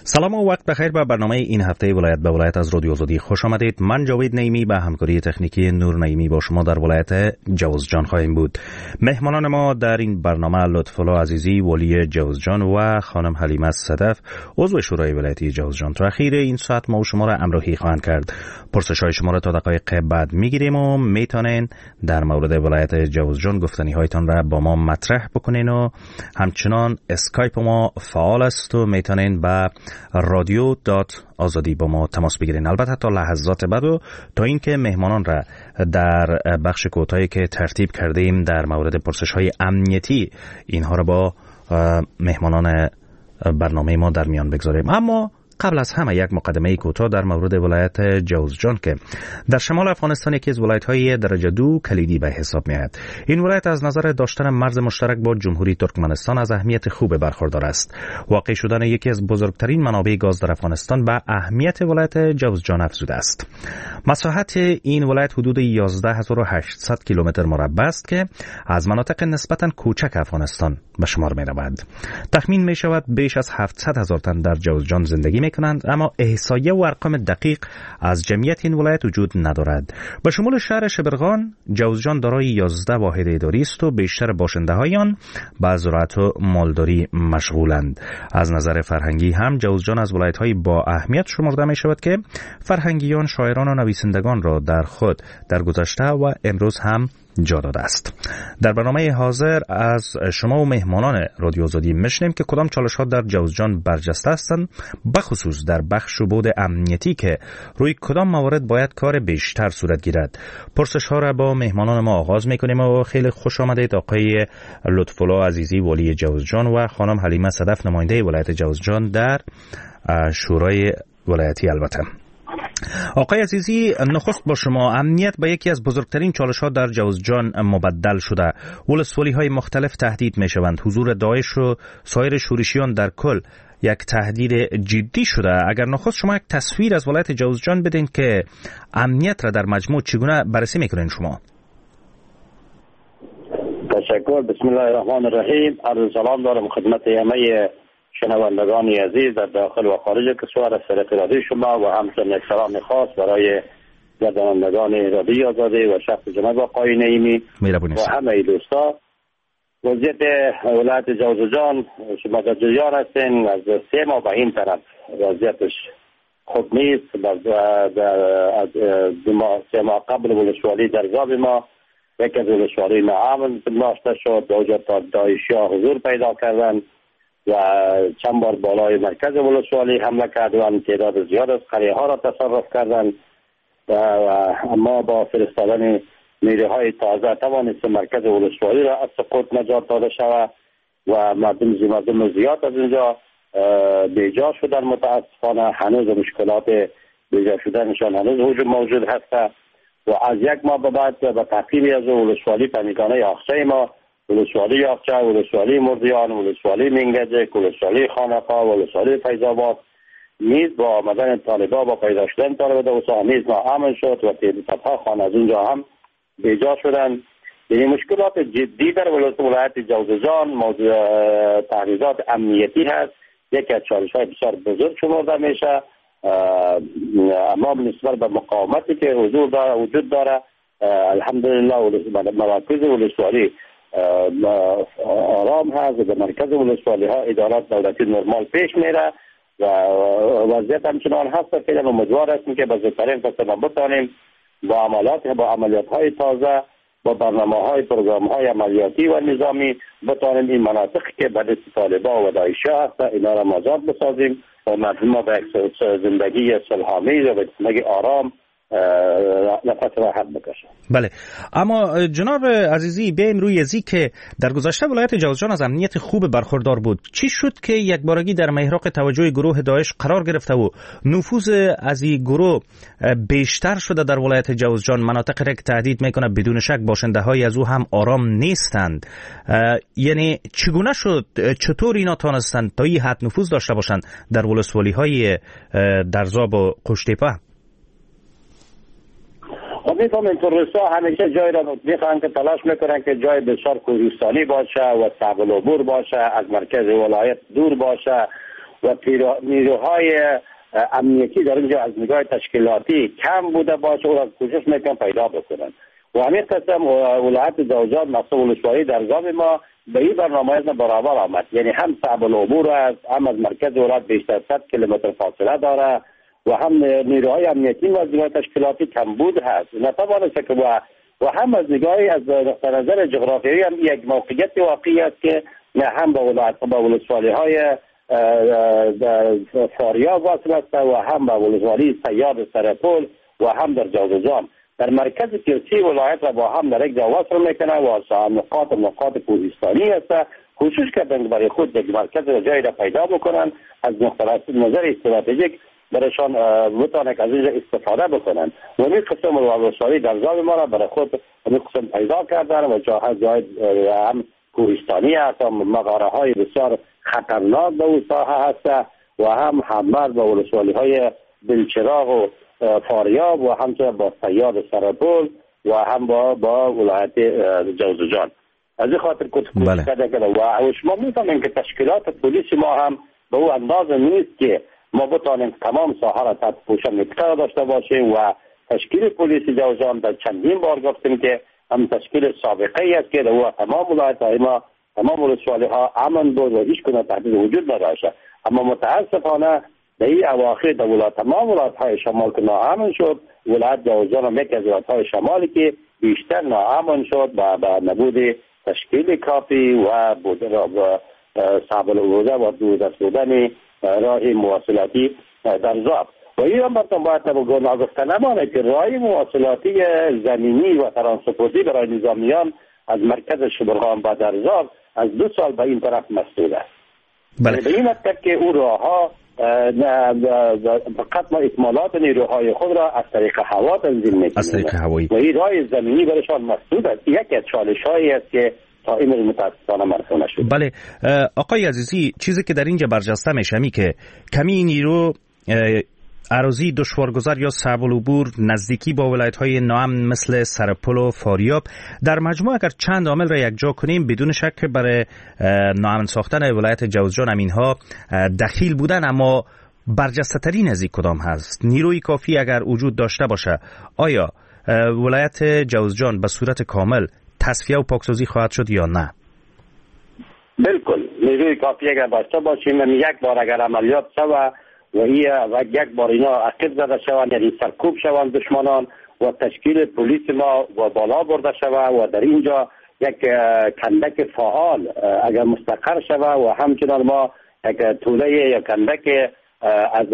سلام و وقت بخیر به برنامه این هفته ولایت به ولایت از رادیو آزادی خوش آمدید. من جاوید نعیمی به همکاری تکنیکی نور نعیمی با شما در ولایت جوزجان خواهیم بود. مهمانان ما در این برنامه لطفالله عزیزی والی جوزجان و خانم حلیمه صدف عضو شورای ولایتی جوزجان تا اخیر این ساعت ما و شما را همراهی خواهند کرد. پرسش‌های شما را تا دقایق بعد میگیریم و میتونین در مورد ولایت جوزجان گفتنی هایتان را با ما مطرح بکنین و همچنان اسکایپ ما فعال است و میتونین با radio.azadi با ما تماس بگیرین. البته تا لحظات بعد و تا اینکه مهمانان را در بخش کوتاهی که ترتیب کردیم در مورد پرسش‌های امنیتی اینها را با مهمانان برنامه ما در میان بگذاریم. اما قبل از همه یک مقدمه کوتاه در مورد ولایت جوزجان که در شمال افغانستان یکی از ولایت‌های درجه 2 کلیدی به حساب می‌آید. این ولایت از نظر داشتن مرز مشترک با جمهوری ترکمنستان از اهمیت خوب برخوردار است. واقع شدن یکی از بزرگترین منابع گاز در افغانستان به اهمیت ولایت جوزجان افزوده است. مساحت این ولایت حدود 11800 کیلومتر مربع است که از مناطق نسبتاً کوچک افغانستان به شمار می‌رود. تخمین می‌شود بیش از 700,000 تن در جوزجان زندگی می‌کنند، اما احصایه و ارقام دقیق از جمعیت این ولایت وجود ندارد. به شمول شهر شبرغان، جوزجان دارای 11 واحد اداری است و بیشتر باشنده‌های آن به زراعت و مالداری مشغولند. از نظر فرهنگی هم جوزجان از ولایت‌های با اهمیت شمرده می‌شود که فرهنگیان، شاعران و نویسندگان را در خود در گذشته و امروز هم جا داده است. در برنامه حاضر از شما و مهمانان رادیو آزادی میشنیم که کدام چالش‌ها در جوزجان برجسته هستند، بخصوص در بخش و بود امنیتی که روی کدام موارد باید کار بیشتر صورت گیرد. پرسش‌ها را با مهمانان ما آغاز می‌کنیم و خیلی خوش آمدید آقای لطفالله عزیزی والی جوزجان و خانم حلیمه صدف نماینده ولایت جوزجان در شورای ولایتی. البته آقای عزیزی، نخست با شما. امنیت به یکی از بزرگترین چالش‌ها در جوزجان مبدل شده. ولسوالی‌های مختلف تهدید می‌شوند. حضور داعش و سایر شورشیان در کل یک تهدید جدی شده. اگر نخست شما یک تصویر از ولایت جوزجان بدین که امنیت را در مجموع چگونه بررسی می‌کنین شما؟ تشکر. بسم الله الرحمن الرحیم. عرض سلام دارم خدمت همه شنوندگان عزیز در داخل و خارج کشور از طریق رادیو شما و همچنین یک سلام خاص برای گردانندگان رادیو آزادی و شخص جناب آقای نعیمی و همه دوستا. وضعیت ولایت جوزجان شما در جریان هستین، از 3 ماه به این طرف وضعیتش خوب نیست. از 3 ماه قبل ولسوالی در زاب ما یک از ولسوالی ناامن داشته شد، دوجا تا داعشی‌ها حضور پیدا کردن و چند بار بالای مرکز ولسوالی حمله کردن، تعداد زیاد از قریه ها را تصرف کردند و اما با فرستادن نیروهای تازه توانست مرکز ولسوالی را از سقوط نجات داده شود و مردم زیاد از اینجا بیجا شدن. متاسفانه هنوز مشکلات بیجا شدنشان هنوز موجود هست و از 1 ماه به بعد به تعقیب از ولسوالی پنیگانه یاخچه ما، ولسوالی یاخچه، ولسوالی مردیان، ولسوالی منگجک، ولسوالی خانقا، ولسوالی فیض‌آباد نیز با آمدن طالبان با پیدا شدن طالبان نیز ناامن شد و تعدادها خانه از اونجا هم بیجا شدند. یعنی مشکلات جدی در ولایت جوزجان موضوع تهدیدات امنیتی هست. یکی از چالش‌های بسیار بزرگ شمرده میشه، اما نسبت به مقاومتی که وجود داره الحمدلله مراکز ولسوالی آرام هست و در مرکز ولسوالی ها ادارات دولتی نرمال پیش میره و وضعیت همچنان هست. فعلا امیدوار هستیم که به زودترین فرصت بتانیم با عملیات های تازه، با برنامه های پروگرام های عملیاتی و نظامی بتانیم این مناطقی که به دست طالبان و داعش هست اینا را آزاد بسازیم و مردم به زندگی صلح‌آمیز و به زندگی آرام نفس راحت بکشه. بله، اما جناب عزیزی بیایم روی ازی که در گذشته ولایت جوزجان از امنیت خوب برخوردار بود. چی شد که یک بارگی در محراق توجه گروه داعش قرار گرفته و نفوذ از این گروه بیشتر شده در ولایت جوزجان؟ مناطق را که تهدید میکنه بدون شک باشنده های از او هم آرام نیستند. یعنی چگونه شد، چطور اینا تانستند تا این حد نفوذ داشته باشند در ولسوالی های درزاب و قشتیپه؟ میفهمین تروریست‌ها همیشه جای را میخوان که تلاش میکنن که جای بسیار کوهستانی باشه و صعب العبور باشه، از مرکز ولایت دور باشه و نیروهای امنیتی در اینجا از نگاه تشکیلاتی کم بوده باشه، او را کوشش میکنن پیدا بکنن. و همین قسم ولایت جوزجان مخصوص ولسوالی درزاب ما به این برنامه برابر آمد، یعنی هم صعب العبور است، هم از مرکز ولایت بیشتر 100 کیلومتر فاصله داره و هم نیروهای امنیتی و از نگاه تشکیلاتی کمبود هست نتوانست که و هم از نگاهی از نظر جغرافیایی هم یک موقعیت واقعی است که هم با ولسوالی های فاریاب واصل است و هم با ولسوالی سیاد سرپول و هم در جوزجان. در مرکز کرسی ولایت را با هم در یک جا وصل میکنه و نقاط کوهستانی است. کوشش کردن برای خود یک مرکز جایی را پیدا بکنن از نظر استراتژیک برایشان بتوانند از اینجا استفاده بکنن و این قسم ولسوالی در زاب ما را برای خود این قسم پیدا کردن و جای هم کوهستانی هست و مغاره های بسیار خطرناک به اون ساحه هست و هم همراه با ولسوالی های بلچراغ و فاریاب و همچنین با سیاد سرپول و هم با ولایت جوزجان. از این خاطر کوشش کرده و شما می‌فهمید که تشکیلات پلیس ما هم به اون اندازه نیست که ما بتوانیم تمام ساحه را تحت پوشش نکته داشته باشیم و تشکیل پلیس جوزجان در چندین بار گفتیم که هم تشکیل سابقه ای است که در تمام ولایت‌های ما تمام ولسوالی‌ها امن بود و هیچ گونه تهدید وجود نداشت، اما متاسفانه در این اواخر در تمام ولایت‌های شمال که ناامن شد، ولایت جوزجان هم یکی از ولایت‌های شمالی که بیشتر ناامن شد با نبود تشکیل کافی و صعب العبور و دور بودن راه مواصلاتی در زاب. و این هم باید ناگفته نمانه که راه مواصلاتی زمینی و ترانسپورتی برای نظامیان از مرکز شبرغان با درزاب از 2 سال به این طرف مسدود است. بله. به این مطلب که او راه ها فقط ما اکمالات نیروهای خود را از طریق هوا تنظیم میکنیم و این راه زمینی برایشان مسدود است. یکی از چالش هایی است که تا این متاسفانه مرسوم نشده. بله آقای عزیزی، چیزی که در اینجا برجسته میشه که کمی نیرو اراضی دشوارگذر یا صعب العبور نزدیکی با ولایت‌های ناامن مثل سرپل و فاریاب در مجموع اگر چند عامل را یکجا کنیم بدون شک برای ناامن ساختن ولایت جوزجان هم اینها دخیل بودن، اما برجسته ترین از این کدام هست؟ نیروی کافی اگر وجود داشته باشه آیا ولایت جوزجان به صورت کامل تصفیه و پاکسازی خواهد شد یا نه؟ بالکل نیروی کافی اگر داشته باشیم یک بار اگر عملیات شود و یک بار اینا عقب زده شوند، یعنی سرکوب شوند دشمنان و تشکیل پلیس ما و بالا برده شود و در اینجا یک کندک فعال اگر مستقر شود و همچنان ما یک توله یا کندک از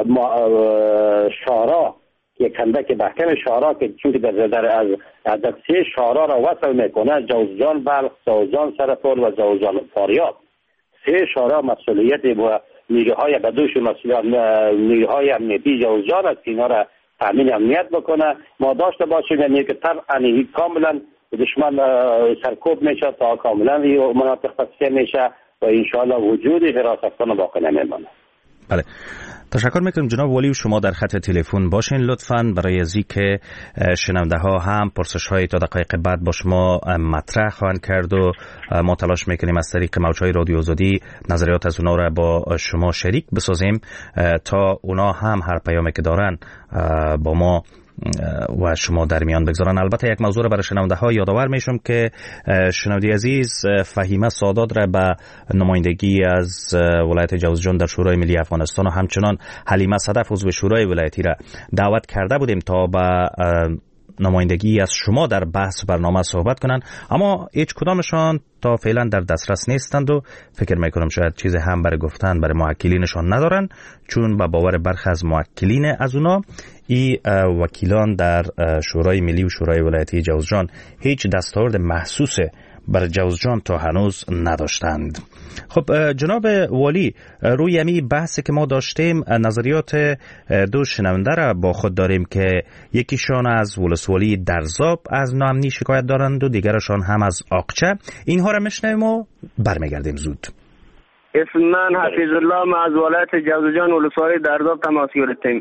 شارع، یک کندک محکم شارع که چونکه در از عدسه شارع را وصل میکنه جوزجان بلخ، جوزجان سرپل و جوزجان فاریاب، 3 شارع مسئولیت و نیروهای بدوش نیروهای امنیتی جوزجان است که اینا را تامین امنیت بکنه. ما داشته باشیم یعنی که طبعا کاملا دشمن سرکوب میشه تا کاملا مناطق تصفیه میشه و انشاءالله وجود حراستان باقی نمیمانه. بله، تشکر میکنم جناب ولی. شما در خط تلفن باشین لطفاً برای ازی که شنونده ها هم پرسش های تا دقایق بعد با شما مطرح خواهند کرد و ما تلاش میکنیم از طریق موجهای رادیو آزادی نظریات از اونا را با شما شریک بسازیم تا اونا هم هر پیامی که دارن با ما و شما در میان بگذارن. البته یک موضوع را برای شنونده ها یادآور میشم که شنونده عزیز فهیمه سادات را به نمایندگی از ولایت جوزجان در شورای ملی افغانستان و همچنان حلیمه صدف عضو شورای ولایتی را دعوت کرده بودیم تا به نمایندگی از شما در بحث برنامه صحبت کنند، اما هیچ کدامشان تا فعلا در دسترس نیستند و فکر میکنم شاید چیز هم برای گفتن برای موکلینشان ندارن، چون با باور برخی از موکلین از اونا ای وکیلان در شورای ملی و شورای ولایتی جوزجان هیچ دستاورد محسوس بر جوزجان تا هنوز نداشتند. خب جناب والی، روی همی بحثی که ما داشتیم نظریات 2 شنونده را با خود داریم که یکیشان از ولسوالی درزاب از ناامنی شکایت دارند و دیگرشان هم از آقچه. اینها را میشنویم و برمیگردیم زود. اسم من حفیظ الله، ما از ولایت جوزجان ولسوالی درزاب تماس گرفتیم.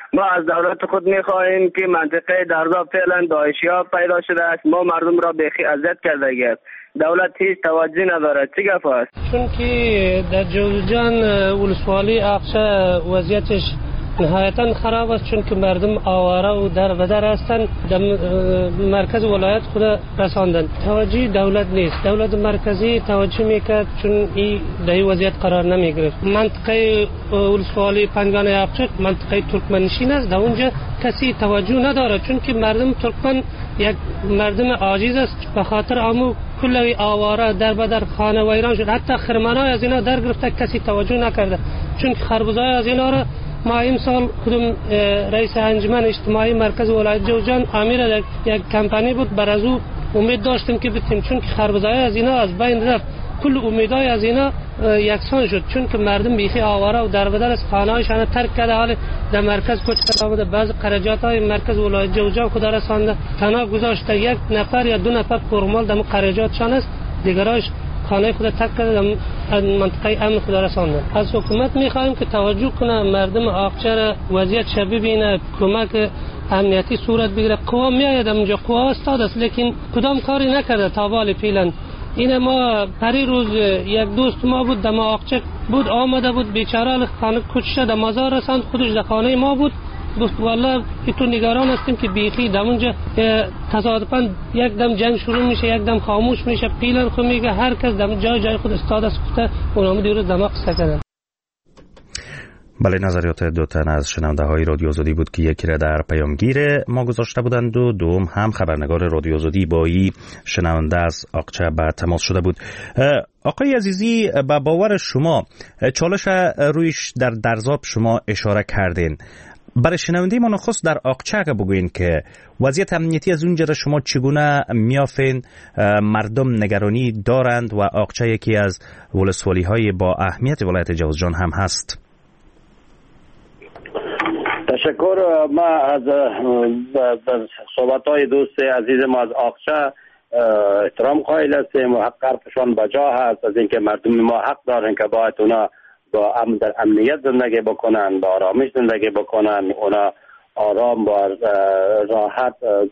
ما از دولت خود میخواهیم که منطقه درزا فعلا داعشی‌ها پیدا شده است، ما مردم را بیخی اذیت کرده است، دولت هیچ توجهی ندارد. چی گپ است؟ چون که در جوزجان ولسوالی اقصا وضعیتش نهایتا خراب است، چون که مردم آواره و در و در هستند. در مرکز ولایت خود رساندن، توجه دولت نیست، دولت مرکزی توجه میکرد چون این در این وضعیت قرار نمیگرفت. منطقه ولسوالی پنگان یابچک منطقه ترکمنشین است، در اونجا کسی توجه نداره چون که مردم ترکمن یک مردم عاجز است، به خاطر امو کل آواره در بدر خانه ویران شد، حتی خرمنای از اینا در گرفته کسی توجه نکرده، چون خربزای از اینا را ما امسال خودم رئیس انجمن اجتماعی مرکز ولایت جوزجان امیر یک کمپانی بود، بر از او امید داشتیم که بتیم، چون که خربزای از اینا از بین رفت، کل امیدای از اینا یکسان شد، چون که مردم بیخی آواره و در بدر از خانه‌هایشان ترک کرده، حال در مرکز کوچ آمده، بعض قرجات‌های مرکز ولایت جوزجان خود رسانده، تنها گذاشته یک نفر یا دو نفر فرمال در قرجاتشان است، دیگراش خانه خود ترک کرده، منطقه امن خود رسانده. از حکومت می‌خواهیم که توجه کنه، مردم آقچه وضعیت شبیه بینه، کمک امنیتی صورت بگیره. قوا میآید اونجا، قوا استاد است، لیکن کدام کاری نکرده تا حال فعلا. این ما پری روز یک دوست ما بود در آقچه بود، آمده بود بیچاره خانه کشته در مزار رساند، خودش در خانه ما بود، گفت والله تو نگران هستیم که بیخی در اونجا تصادفاً یک دم جنگ شروع میشه، یک دم خاموش میشه، پیلن خود میگه هر کس در جای خود استاد است. گفته اونم دیروز دماغ سکده. بله، نظریات دو تن از شنونده های رادیو آزادی بود که یکی را در پیامگیر ما گذاشته بودند و دوم هم خبرنگار رادیو آزادی با این شنونده از آقچه به تماس شده بود. آقای عزیزی، به باور شما چالش رویش در درزاب شما اشاره کردین، برای شنونده ما نخست در آقچه بگوین که وضعیت امنیتی از اونجا را شما چگونه میافین؟ مردم نگرانی دارند و آقچه یکی از ولسوالی های با اهمیت ولایت جوزجان هم هست. تشکر. ما از صحبت های دوست عزیز ما از آقچه احترام قائل هستیم و حق حرفشان بجا هست، از اینکه مردم ما حق دارن که باید اونا با در امنیت زندگی بکنن، با آرامش زندگی بکنن، اونا آرام با راحت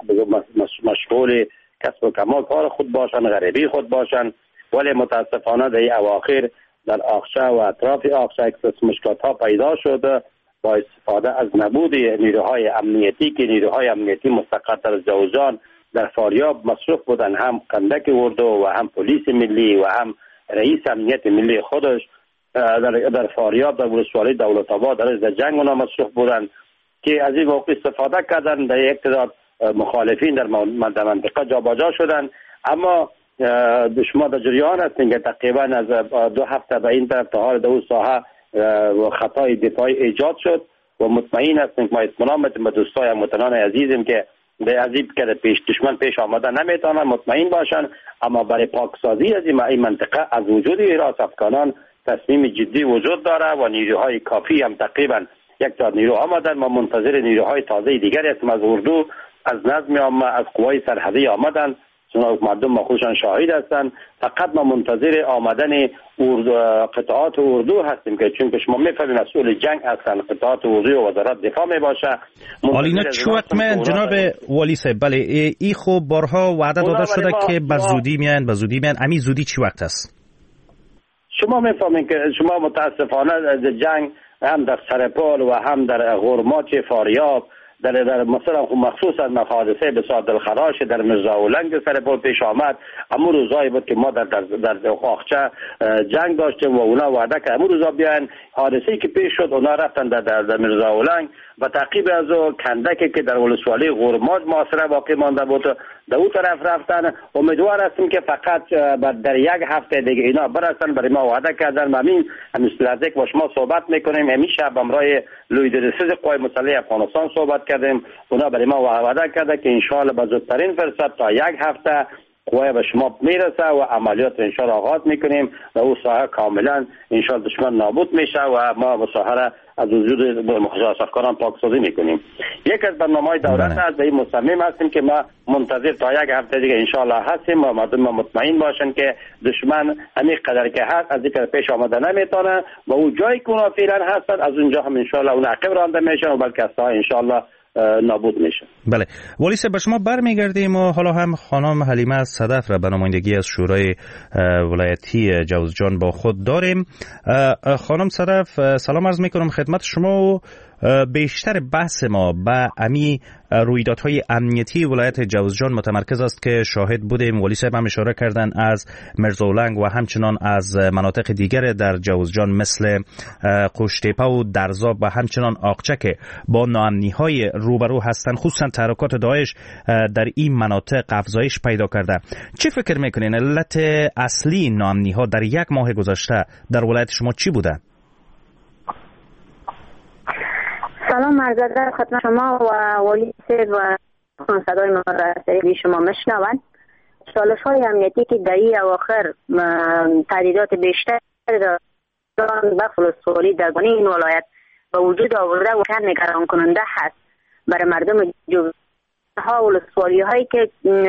مشغول کسب و کمال کار خود باشن، غریبی خود باشن. ولی متاسفانه در این اواخر در آقچه و اطراف آقچه مشکلات ها پیدا شده با استفاده از نبود نیروهای امنیتی که نیروهای امنیتی مستقر در جوزجان در فاریاب مصروف بودن، هم کندک اردو و هم پلیس ملی و هم رئیس امنیت ملی خودش در فاریاب در ولسوالی دولت آباد در جنگ اونا مصروف بودن که از این موقع استفاده کردن، در یک تعداد مخالفین در منطقه جابجا شدن. اما شما در جریان هستین که تقریبا از 2 هفته به این طرف تا حال در اون ساحه خطای دفاعی ایجاد شد و مطمئن هستیم که ما اطمینان میدیم به دوستای هموطنان عزیزم که به عذیب که دشمن پیش آمده نمیتونن مطمئن باشن. اما برای پاکسازی از این منطقه از وجود حراس افغانان تصمیم جدی وجود داره و نیروهای کافی هم تقریبا یک تا نیرو آمدن. ما منتظر نیروهای تازه دیگری هستیم از اردو، از نظم عامه، از قوای سرحدی آمدن، چون مردم ما خودشان شاهد هستند. فقط ما منتظر آمدن قطعات اردو هستیم که چون که شما میفهمید مسئول جنگ هستند، قطعات اردو و وزارت دفاع میباشه. اینا چه وقت میان جناب والی صاحب؟ بله، ای خب بارها وعده داده شده که به زودی میان، امی زودی چه وقت است؟ شما میفهمید که شما متاسفانه جنگ هم در سرپل و هم در غرماچ فاریاب در مثلا مخصوصا حادثه بسیار دلخراش در مرزاولنگ سرپل پیش آمد. امو روزایی بود که ما در آقچه جنگ داشتیم و اونا وعده که امو روزا بیان. حادثه‌ای که پیش شد اونا رفتن در مرزاولنگ و تعقیب از کندکی که در ولسوالی غرماج محاصره باقی مانده بود در اون طرف رفتن. امیدوار هستیم که فقط در یک هفته دیگه اینا برسن. برای ما وعده کردن. همین لحظه که با شما صحبت میکنیم همیشه بمرای لیدرشپ قوای مسلح افغانستان صحبت کردیم. اونا برای ما وعده کرده که ان شاء الله به زودترین فرصت تا یک هفته قوه به شما میرسه و عملیات انشالله آغاز میکنیم و او ساحه کاملا انشالله دشمن نابود میشه و ما ساحه از وجود مخالف افکاران پاکسازی میکنیم. یک از برنامه‌های دولت است، به این مصمم هستیم که ما منتظر تا یک هفته دیگه انشالله هستیم و مردم مطمئن باشن که دشمن همین قدر که هست از اینکه پیش آمده نمیتونه و او جایی که اونا فعلا هستن از اونجا هم انشالله اون عقب رانده میشن و بلکه ساحه انشالله نابود میشه. بله ولی به شما برمیگردیم و حالا هم خانم حلیمه از صدف را به نمایندگی از شورای ولایتی جوزجان با خود داریم. خانم صدف سلام عرض میکنم خدمت شما و بیشتر بحث ما به امی رویدادهای امنیتی ولایت جوزجان متمرکز است که شاهد بودیم. ولی صاحب هم اشاره کردن از مرزولنگ و همچنان از مناطق دیگر در جوزجان مثل قوشتیپه و درزاب و همچنان آقچه که با ناامنی‌های روبرو هستند، خصوصا تحرکات داعش در این مناطق افزایش پیدا کرده. چه فکر میکنین علت اصلی ناامنی‌ها در یک ماه گذشته در ولایت شما چی بوده؟ سلام عرض ادب خدمت شما و ولی صاحب و صدای ما را طریق شما مشنوند. چالش‌های امنیتی که در این اواخر تهدیدات بیشتر بخش ولسوالی در این ولایت به وجود آورده و خیلی نگران کننده هست برای مردم ها ولسوالی هایی که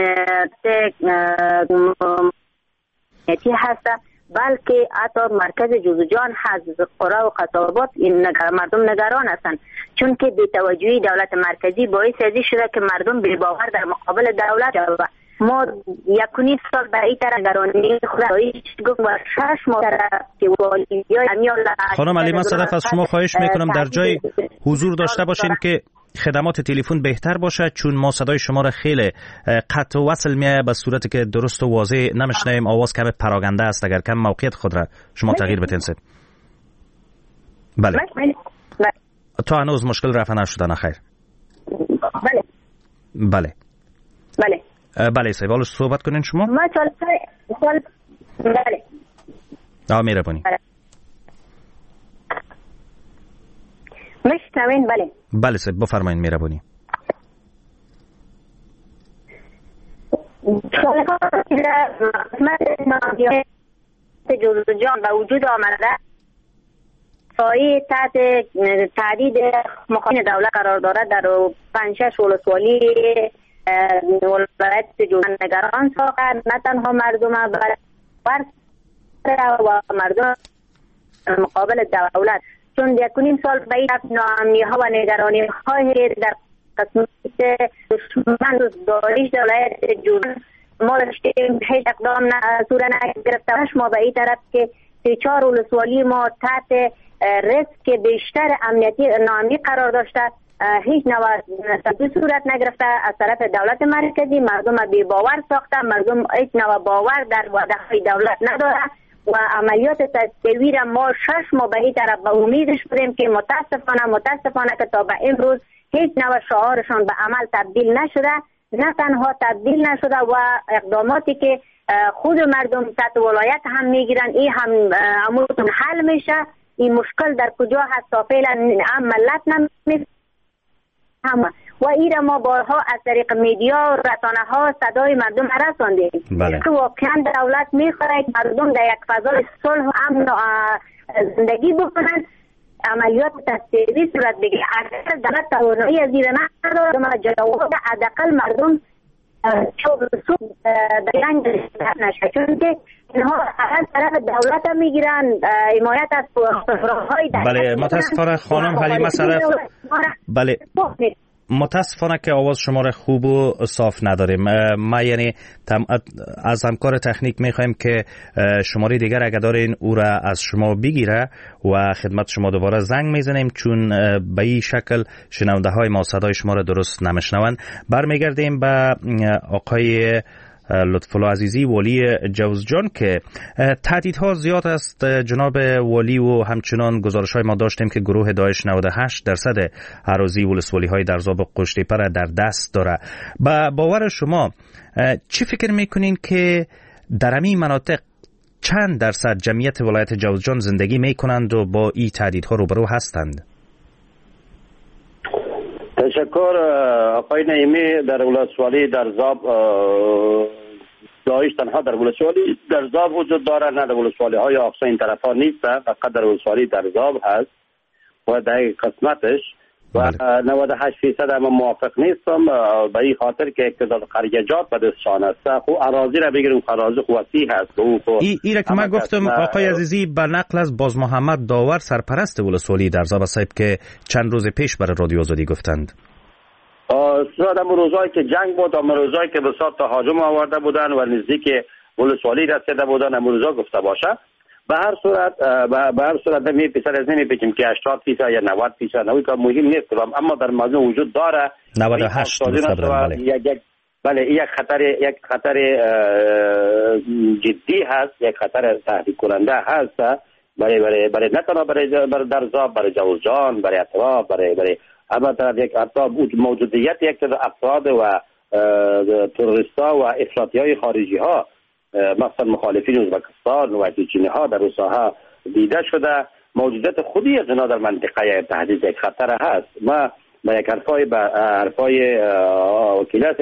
امنیتی هست، بلکه حتی مرکز جوزجان هست، قرى و قصابات این مردم نگران هستند، چون که بی‌توجهی دولت مرکزی باعث ازی شده که مردم بی‌باور در مقابل دولت شود. ما 1.5 سال به این طرح نگرانی خودش گفت و 6 ماه که والیای خانم حلیمه صدف از شما خواهش میکنم در جای حضور داشته باشین که خدمات تلفن بهتر باشه، چون ما صدای شما را خیلی قطع و وصل میاد به صورتی که درست و واضح نمیشنویم. آواز کم پراگنده است، اگر کم موقعیت خود را شما تغییر بدین. بله تا هنوز مشکل رفع نشده نخیر. بله بله بله بله صاحب حالا صحبت کنین شما. ما سال بله مهربانی مشنوین. بله بله صاحب بفرمایید مهربانی. جوزجان به وجود آمده سایه تحت تهدید مخالفین دولت قرار دارد. در 5-6 ولسوالی ولایت جوزجان نگران ساخته، نه تنها مردم و مردم مقابل دولت، چون 1.5 سال به این ناامنی ها و نگرانی های در قسمت دشمن داعش ولایت جوزجان ما داشتیم هیچ اقدام صورت نگرفته. ما به این طرف که 3-4 ولسوالی ما تحت ریسک بیشتر امنیتی ناامنی قرار داشته، هیچ نوع صورت نگرفته از طرف دولت مرکزی. مردم بی باور ساخته، مردم هیچ نوع باور در وعده های دولت نداره و عملیات تصویر ما 6 ماه به این طرف به امیدش بودیم که متاسفانه که تا به امروز هیچ نوع شعارشان به عمل تبدیل نشده. نه تنها تبدیل نشده و اقداماتی که خود مردم سطح ولایت هم میگیرن این هم امورتون حل میشه. این مشکل در کجا هست تا فعلا هم ملت نمیفهمه و این را ما بارها از طریق میدیا و رسانه ها صدای مردم رساندیم. بله. که واقعا دولت میخواد مردم در یک فضای صلح و امن زندگی بکنن، عملیات تصویری صورت بگیره. اگر دولت توانایی از این نداره ما جواب حداقل مردم بیان نشه، چون که اینها از طرف دولت هم میگیرن حمایت از های. بله متاسفانه خانم حلیمه صدف، بله متاسفانه که آواز شما را خوب و صاف نداریم. ما یعنی از همکار تکنیک میخوایم که شماره دیگر اگر دارین او را از شما بگیره و خدمت شما دوباره زنگ میزنیم، چون به این شکل شنونده های ما صدای شما را درست نمیشنوند. برمیگردیم به آقای لطفالله عزیزی ولی جوزجان که تهدیدها زیاد است جناب ولی و همچنان گزارش‌های ما داشتیم که گروه داعش 98% اراضی ولسوالی های درزاب و قوشتیپه را در دست داره. با باور شما چی فکر میکنین که در همین مناطق چند درصد جمعیت ولایت جوزجان زندگی میکنند و با این تهدیدها روبرو هستند؟ تشکر. آقای نعیمی در ولسوالی درزاب داعش تنها در ولسوالی درزاب وجود داره، نه در ولسوالی های اقصا این طرف ها نیست، فقط در ولسوالی درزاب هست و در قسمتش و 98% اما موافق نیستم به این خاطر که اقتدار قریجات به دستشان است. خو اراضی را بگیریم، اراضی وسیع هست. این که من گفتم آقای عزیزی به نقل از باز محمد داور سرپرست ولسوالی درزاب صاحب که چند روز پیش برای رادیو آزادی گفتند صد روزایی که جنگ بود، روزایی که بسیار تهاجم آورده بودن و نزدیک ولسوالی رسیده بودن، روزا گفته باشه. به هر صورت نمیپیچیم که 80% یا 90%، نوی که مهم نیست، اما در موضوع وجود داره 98 بله یک خطر جدی هست، یک خطر تهدید کننده هست برای نه تنها برای درزاب، برای جوزجان، برای اطراف، برای اما طرف یک موجودیت یک افراد و تروریستا و افراطی های خارجی ها، مثلا مخالفین ازبکستان و چینی ها در روساها دیده شده. موجودیت خودی از اینا در منطقه تهدید یک خطر هست. ما با یک حرفای وکیلت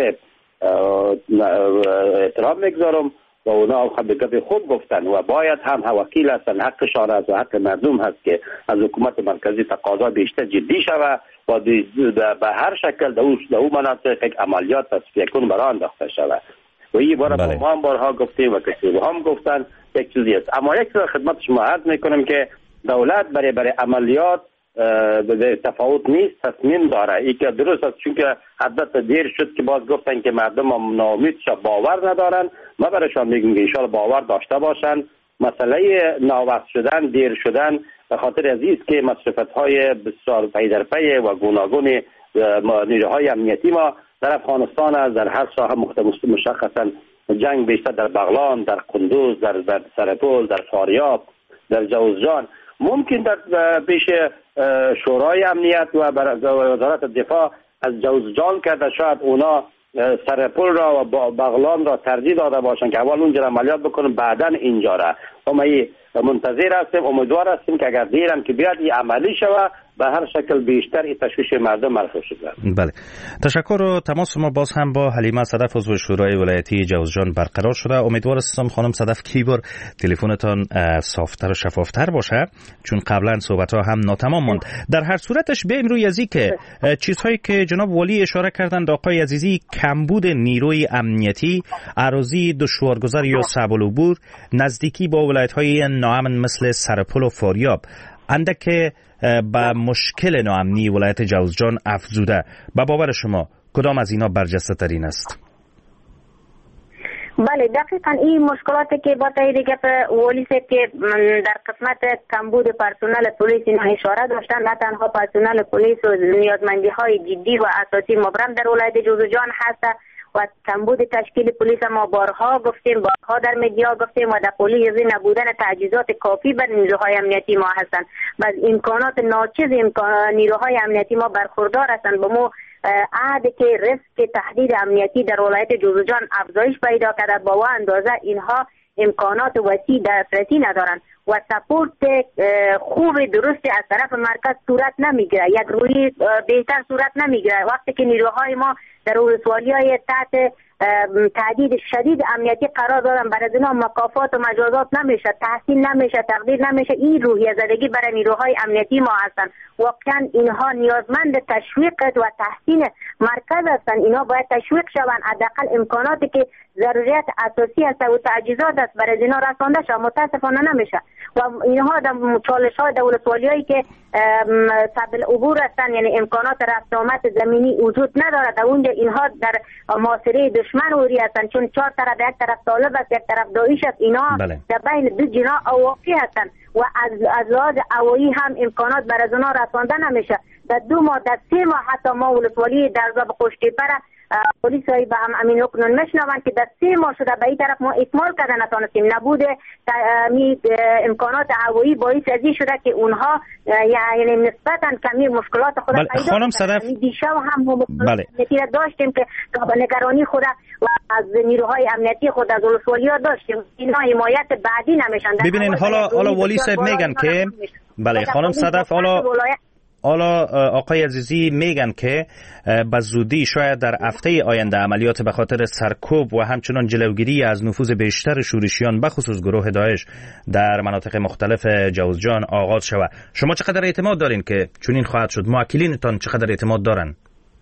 احترام میگذارم و اونا به گپ خود گفتن و باید هم وکیل هستن، حقشان است و حق مردم هست که از حکومت مرکزی تقاضا بیشتر جدی شود و به هر شکل در او مناطق یک عملیات تصفیه کن برای انداخته شود. و این باره ما هم بارها گفتیم و کسی هم گفتن یک چیزی است. اما یک چیز خدمت شما عرض میکنم که دولت برای عملیات تفاوت نیست، تصمیم داره. این که درست است، چون که حدت دیر شد که باز گفتن که مردم هم ناامید شد، باور ندارن. ما برایشان میگیم که انشاءالله باور داشته باشن. مسئله ناوقت شدن، دیر شدن به خاطر عزیز که مصرفت های بسیار پی در پی و گوناگون نیروهای امنیتی ما در افغانستان است. در هر ساحه مشخصا جنگ بیشتر در بغلان، در قندوز، در سرپل، در فاریاب، در جوزجان. ممکن در پیش شورای امنیت و وزارت دفاع از جوزجان کرده شاید اونا سرپل را و بغلان را ترجیح داده باشند که اول اونجا عملیات بکنن بعداً اینجا را. ما منتظر هستیم، امیدوار هستیم که اگر دیرم که بیاد این عملی شود به هر شکل بیشتر این تشویش مردم مرفوع شده. بله، تشکر. و تماس ما باز هم با حلیمه صدف عضو شورای ولایتی جوزجان برقرار شده. امیدوار هستم خانم صدف کیبر تلفنتان صافتر و شفافتر باشه، چون قبلا صحبت ها هم ناتمام ماند. در هر صورتش بریم روی ازی که چیزهایی که جناب ولی اشاره کردند آقای عزیزی، کمبود نیروی امنیتی، اراضی دشوارگذر یا صعب العبور، نزدیکی با ولایت‌های ناامن مثل سرپل و فاریاب اندک با مشکل ناامنی ولایت جوزجان افزوده. با باور شما کدام از اینا برجسته ترین است؟ بله دقیقا این مشکلاتی که با تایید گپ ولی صاحب که در قسمت کمبود پرسنل پلیس اینا اشاره داشتن، نه تنها پرسنل پلیس و نیازمندی های جدی و اساسی مبرم در ولایت جوزجان هست و کمبود تشکیل پلیس ما بارها گفتیم، بارها در مدیا گفتیم و در پلیس نبودن تجهیزات کافی بر نیروهای امنیتی ما هستند. بعض امکانات ناچیز نیروهای امنیتی ما برخوردار هستند. به ما عهد که ریسک تهدید امنیتی در ولایت جوزجان افزایش پیدا کرده، با و اندازه اینها امکانات وسیع دسترسی ندارند و سپورت خوب درستی از طرف مرکز صورت نمیگیره، یک روی بهتر صورت نمیگیره. وقتی که نیروهای ما در ولسوالی‌های تحت تهدید شدید امنیتی قرار دارن، برای اینا مکافات و مجازات نمیشه، تحسین نمیشه، تقدیر نمیشه. این روحیه زدگی برای نیروهای امنیتی ما هستن. واقعا اینها نیازمند تشویق و تحسین مرکز هستن. اینا باید تشویق شوند، حداقل امکاناتی که ضروریات اساسی است و تجهیزات است برای اینا رسانده شود. متاسفانه نمیشه و اینها در چالش‌های ولسوالی‌هایی که صعب العبور هستن، یعنی امکانات رفت آمد زمینی وجود ندارد. اونجا اینها در محاصره دشمن اوری هستن، چون چهار طرف، یک طرف طالب است، یک طرف داعش است. اینا در بین دو جناح واقع هستن و از لحاظ هوایی هم امکانات برای اونا رسانده نمیشه. در 2 ماه، در 3 ماه حتی ما ولسوالی درزاب قشتیپر پلیس های به هم امین اکنون میشنوند که در 3 ماه شده به این طرف ما اکمال کرده نتانستیم. نبوده امکانات هوایی باعث ازی شده که اونها یعنی نسبتا کمی مشکلات خود پیدا خانم صدف دیشب هم نتیجه داشتیم که نگرانی خود و از نیروهای امنیتی خود از ولسوالی ها داشتیم. اینا حمایت بعدی نمیشن. ببینین حالا ولی صاحب میگن که بله خانم صدف حالا آقای عزیزی میگن که به زودی شاید در هفته آینده عملیات به خاطر سرکوب و همچنان جلوگیری از نفوذ بیشتر شورشیان به خصوص گروه داعش در مناطق مختلف جوزجان آغاز شود. شما چقدر اعتماد دارین که چنین خواهد شد؟ موکلینتان چقدر اعتماد دارن؟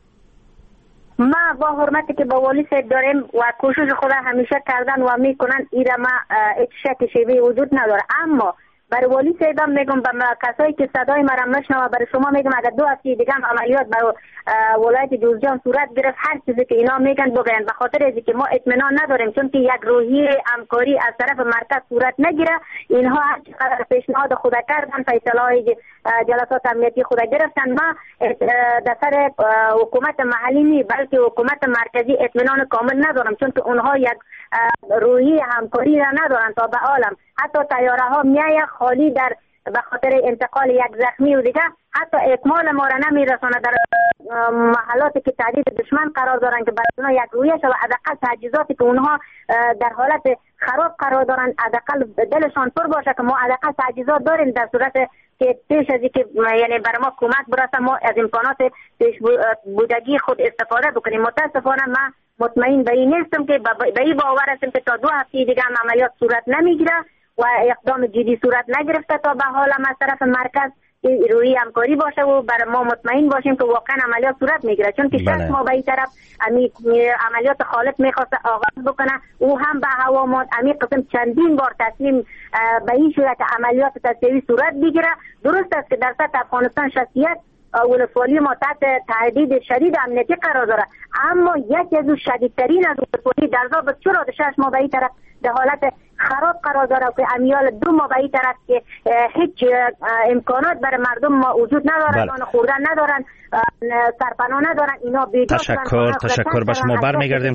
ما با حرمتی که با والی صاحب داریم و کوشش خود همیشه کردن و میکنن، ایره ما هیچ شک شیوه وجود نداره. اما برای والی صاحب میگم، به کسایی که صدای ما را نشنوه، برای شما میگم اگر 2 هفته دیگه هم عملیات برای ولایت جوزجان صورت گرفت، هر چیزی که اینا میگن بگن، به خاطر اینکه که ما اطمینان نداریم، چون که یک روحیه همکاری از طرف مرکز صورت نگیره. اینها هر چقدر پیشنهاد خود کردن، فیصله جلسات امنیتی خود گرفتن، ما در سر حکومت محلی نی بلکه حکومت مرکزی اطمینان کامل ندارم، چون که اونها یک روحیه همکاری را ندارن تا به عالم. حتی طیاره ها میایه خالی در به خاطر انتقال یک زخمی و دیگه حتی اکمال ما را نمیرسانه در محلاتی که تهدید دشمن قرار دارن که برای یک رویه شد. حداقل تجهیزاتی که اونها در حالت خراب قرار دارن حداقل دلشان پر باشه که ما حداقل تجهیزات داریم، در صورت که پیش از اینکه یعنی برای ما کمک برسه ما از امکانات پیش بودگی خود استفاده بکنیم. متاسفانه من مطمئن به این نیستم که به این باور هستم که تا 2 هفته دیگه هم عملیات صورت نمیگیره و اقدام جدی صورت نگرفته تا به حال از طرف مرکز روی همکاری باشه و برای ما مطمئن باشیم که واقعا عملیات صورت میگیره. چون که شخص ما به این طرف عملیات خالد میخواسته آغاز بکنه، او هم به هوامات امی قسم چندین بار تسلیم به این شده که عملیات تصفیه‌ای صورت بگیره. درست است که در سطح افغانستان شخصیت ولسوالی ما تحت تهدید شدید امنیتی قرار داره، اما یکی از شدیدترین از ولسوالی در ضابط 4 ما به این طرف در حالت خراب قرار داره که امیال 2 ما به این طرف که هیچ امکانات برای مردم ما وجود نداره، نان خوردن ندارن، سرپناه ندارن. اینا تشکر به شما برمیگردیم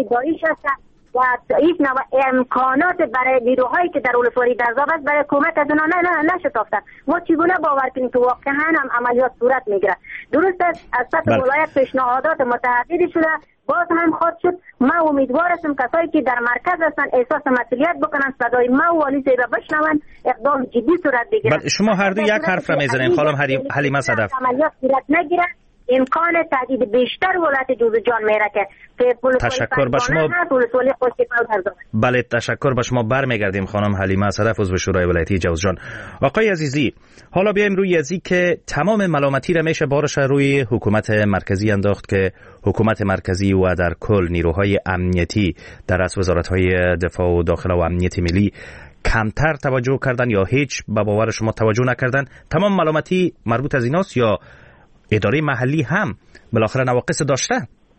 و هیچ نوع امکانات برای نیروهایی که در ولسوالی درزاب است برای کمک از اونا نشتافتن. ما چگونه باور کنیم که واقعا هم عملیات صورت میگیره؟ درست است از سطح ولایت پیشنهادات متعددی شده، باز هم خواهد شد. ما امیدوار هستم کسایی که در مرکز هستن احساس مسئولیت بکنن، صدای ما و والی صاحب بشنون، اقدام جدی صورت بگیرن. شما هر دو یک حرف را میزنین خانم حلیمه صدف. عملیات صورت نگیره امکان تهدید بیشتر ولایت جوزجان میره که تشکر به شما. بله تشکر به شما. برمیگردیم خانم حلیمه صدف عضو شورای ولایتی جوزجان. آقای عزیزی، حالا بیایم روی ازی که تمام ملامتی را میشه بارش روی حکومت مرکزی انداخت که حکومت مرکزی و در کل نیروهای امنیتی در از وزارت‌های دفاع و داخله و امنیت ملی کمتر توجه کردن یا هیچ به باور شما توجه نکردن؟ تمام ملامتی مربوط از ایناست یا اداره محلی هم بالاخره نواقص داشته؟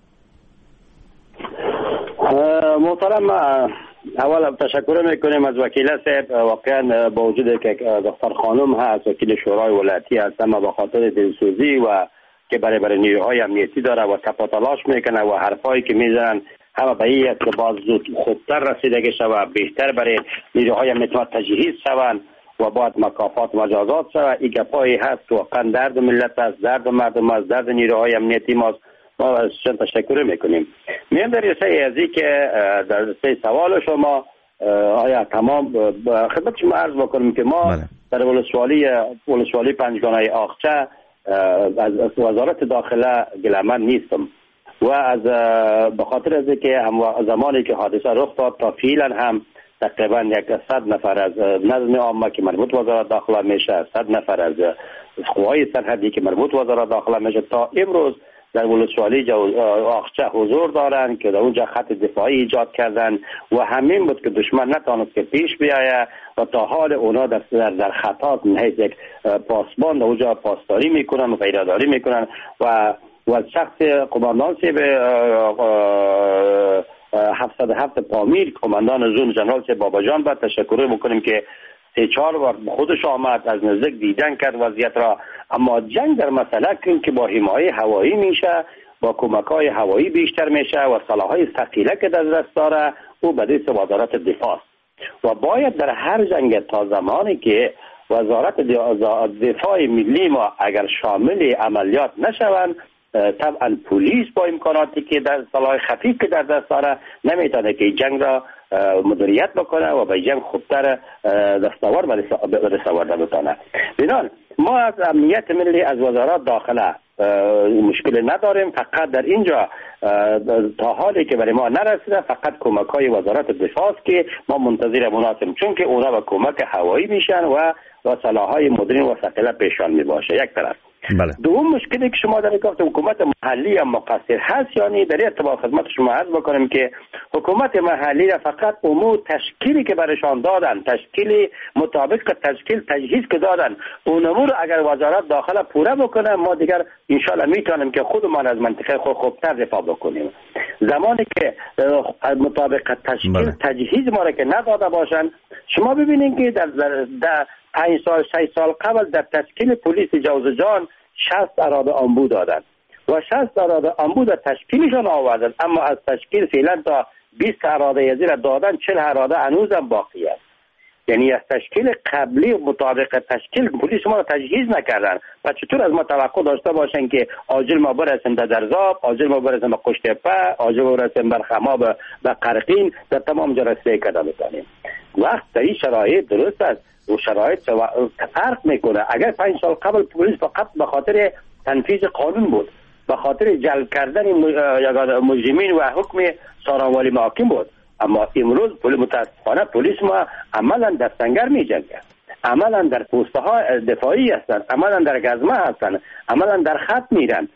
محترم، اول تشکر میکنیم از وکیل صاحب. واقعا با وجود که دختر خانم هست وکیل شورای ولایتی هست، اما به خاطر دلسوزی و که برای نیروهای امنیتی داره و تپا تلاش میکنه و حرفایی که میزنن همه به این که باز زود خودتر رسیدگی شود، بیشتر برای نیروهای امنیتی تجهیز شوند و باید مکافات مجازات شود. این گپایی هست که واقعا درد ملت است، درد مردم است، درد نیروهای امنیتی ماست. ما از شما تشکر میکنیم. میام در رسای ازی که در رسای سوال شما آیا تمام خدمت شما عرض بکنیم که ما در ولسوالی پنجگانه آخچه از وزارت داخله گلمن نیستم و از بخاطر از که زمانی که حادثه رخ داد تا فعلا هم تقریبا 100 نفر از نظم عامه که مربوط وزارت داخله میشه، 100 نفر از قوای سرحدی که مربوط وزارت داخله میشه تا امروز در ولسوالی آخچه حضور دارن که در اونجا خط دفاعی ایجاد کردن و همین بود که دشمن نتونست که پیش بیایه و تا حال اونا در خطات نهیز یک پاسبان در اونجا پاسداری میکنن و غیرداری میکنن و شخص قماندان سیب 707 پامیر قماندان زون جنرال سیب باباجان باید تشکر میکنیم که 3-4 بار خودش آمد از نزدیک دیدن کرد وضعیت را. اما جنگ در مسئله که با حمایه هوایی میشه، با کمک‌های هوایی بیشتر میشه و سلاح‌های ثقیله که در دست داره او به دست وزارت دفاع و باید در هر جنگ تا زمانی که وزارت دفاع ملی ما اگر شامل عملیات نشوند، طبعا پلیس با امکاناتی که در سلاح خفیف که در دست داره نمیتونه که جنگ را مدیریت بکنه و به جنگ خوبتر دستاورد برسورده بتونه. بنابراین ما از امنیت ملی از وزارت داخله مشکل نداریم، فقط در اینجا تا حالی که برای ما نرسیده فقط کمک های وزارت دفاع است که ما منتظر مناسب، چون که اونا با کمک هوایی میشن و سلاح‌های مدرن و ثقیله پیشان میباشه. یک طرف. بله. دوم مشکلی که شما در گفت حکومت محلی هم مقصر هست، یعنی در ارتباط خدمت شما عرض بکنم که حکومت محلی را فقط امور تشکیلی که برشان دادن، تشکیلی مطابق تشکیل تجهیز که دادن، اون امور اگر وزارت داخله پوره بکنه ما دیگر ان شاء الله میتونیم که خودمان از منطقه خود خوبتر دفاع بکنیم. زمانی که مطابق تشکیل تجهیز ما را که نداده باشن، شما ببینید که در 5 سال 6 سال قبل در تشکیل پلیس جوزجان 60 اراده آنبو دادن و 60 اراده آنبو در تشکیلشان آوردن، اما از تشکیل فعلا تا 20 اراده یزیر دادن، 40 اراده هنوزم باقی است. یعنی از تشکیل قبلی مطابق تشکیل پلیس ما را تجهیز نکردن و چطور از ما توقع داشته باشن که عاجل ما برسیم در درزاب، عاجل ما برسیم به قشتپه، عاجل ما برسیم بر خما به قرقین، در تمام جا رسیدگی کرده میتونیم. وقت در این شرایط درست است و شرایط فرق میکنه. اگر 5 سال قبل پلیس فقط به خاطر تنفیذ قانون بود، به خاطر جلب کردن مجرمین و حکم سارانوالی محاکم بود، اما امروز متاسفانه پلیس ما عملا در سنگر می جنگه، عملا در پوسته ها دفاعی هستند، عملا در گزمه هستند، عملا در خط میرن.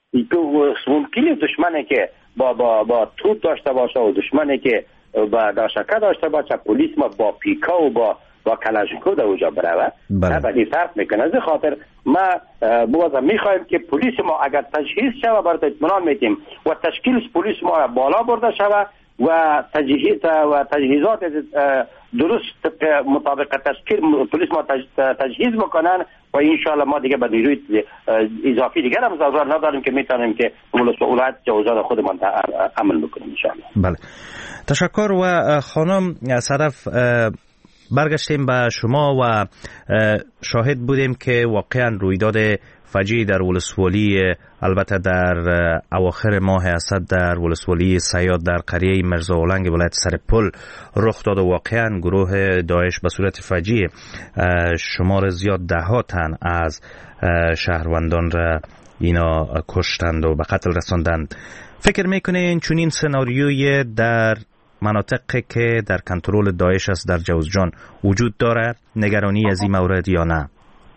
ممکنه دشمنی که با توپ داشته باشه و دشمنی که با داشتکه داشته باشه، پلیس ما با پیکا و با کلاشینکوف در اونجا برود. ولی فرق میکنه. از خاطر ما بازم میخوایم که پلیس ما اگر تجهیز شود برای اطمینان میتیم و تشکیل پلیس ما بالا برده شود و تجهیزات درست مطابق تشکیل پلیس ما تجهیز بکنن و انشاءالله ما دیگه به نیروی اضافی دیگر هم ضرورت نداریم که میتونیم که ولایت جوزجان خودمان عمل بکنیم انشاءالله. بله، تشکر. و خانم صدف، برگشتیم به شما و شاهد بودیم که واقعا رویداد فجیع در ولسوالی، البته در اواخر ماه اسد در ولسوالی سیاد در قریه مرزاولنگ ولایت سرپل رخ داد و واقعا گروه داعش به صورت فجیع شمار زیاد ده‌ها تن از شهروندان را اینا کشتند و به قتل رساندند. فکر میکنین چنین سناریوی در مناطقی که در کنترل داعش است در جوزجان وجود داره؟ نگرانی از این مورد یا نه؟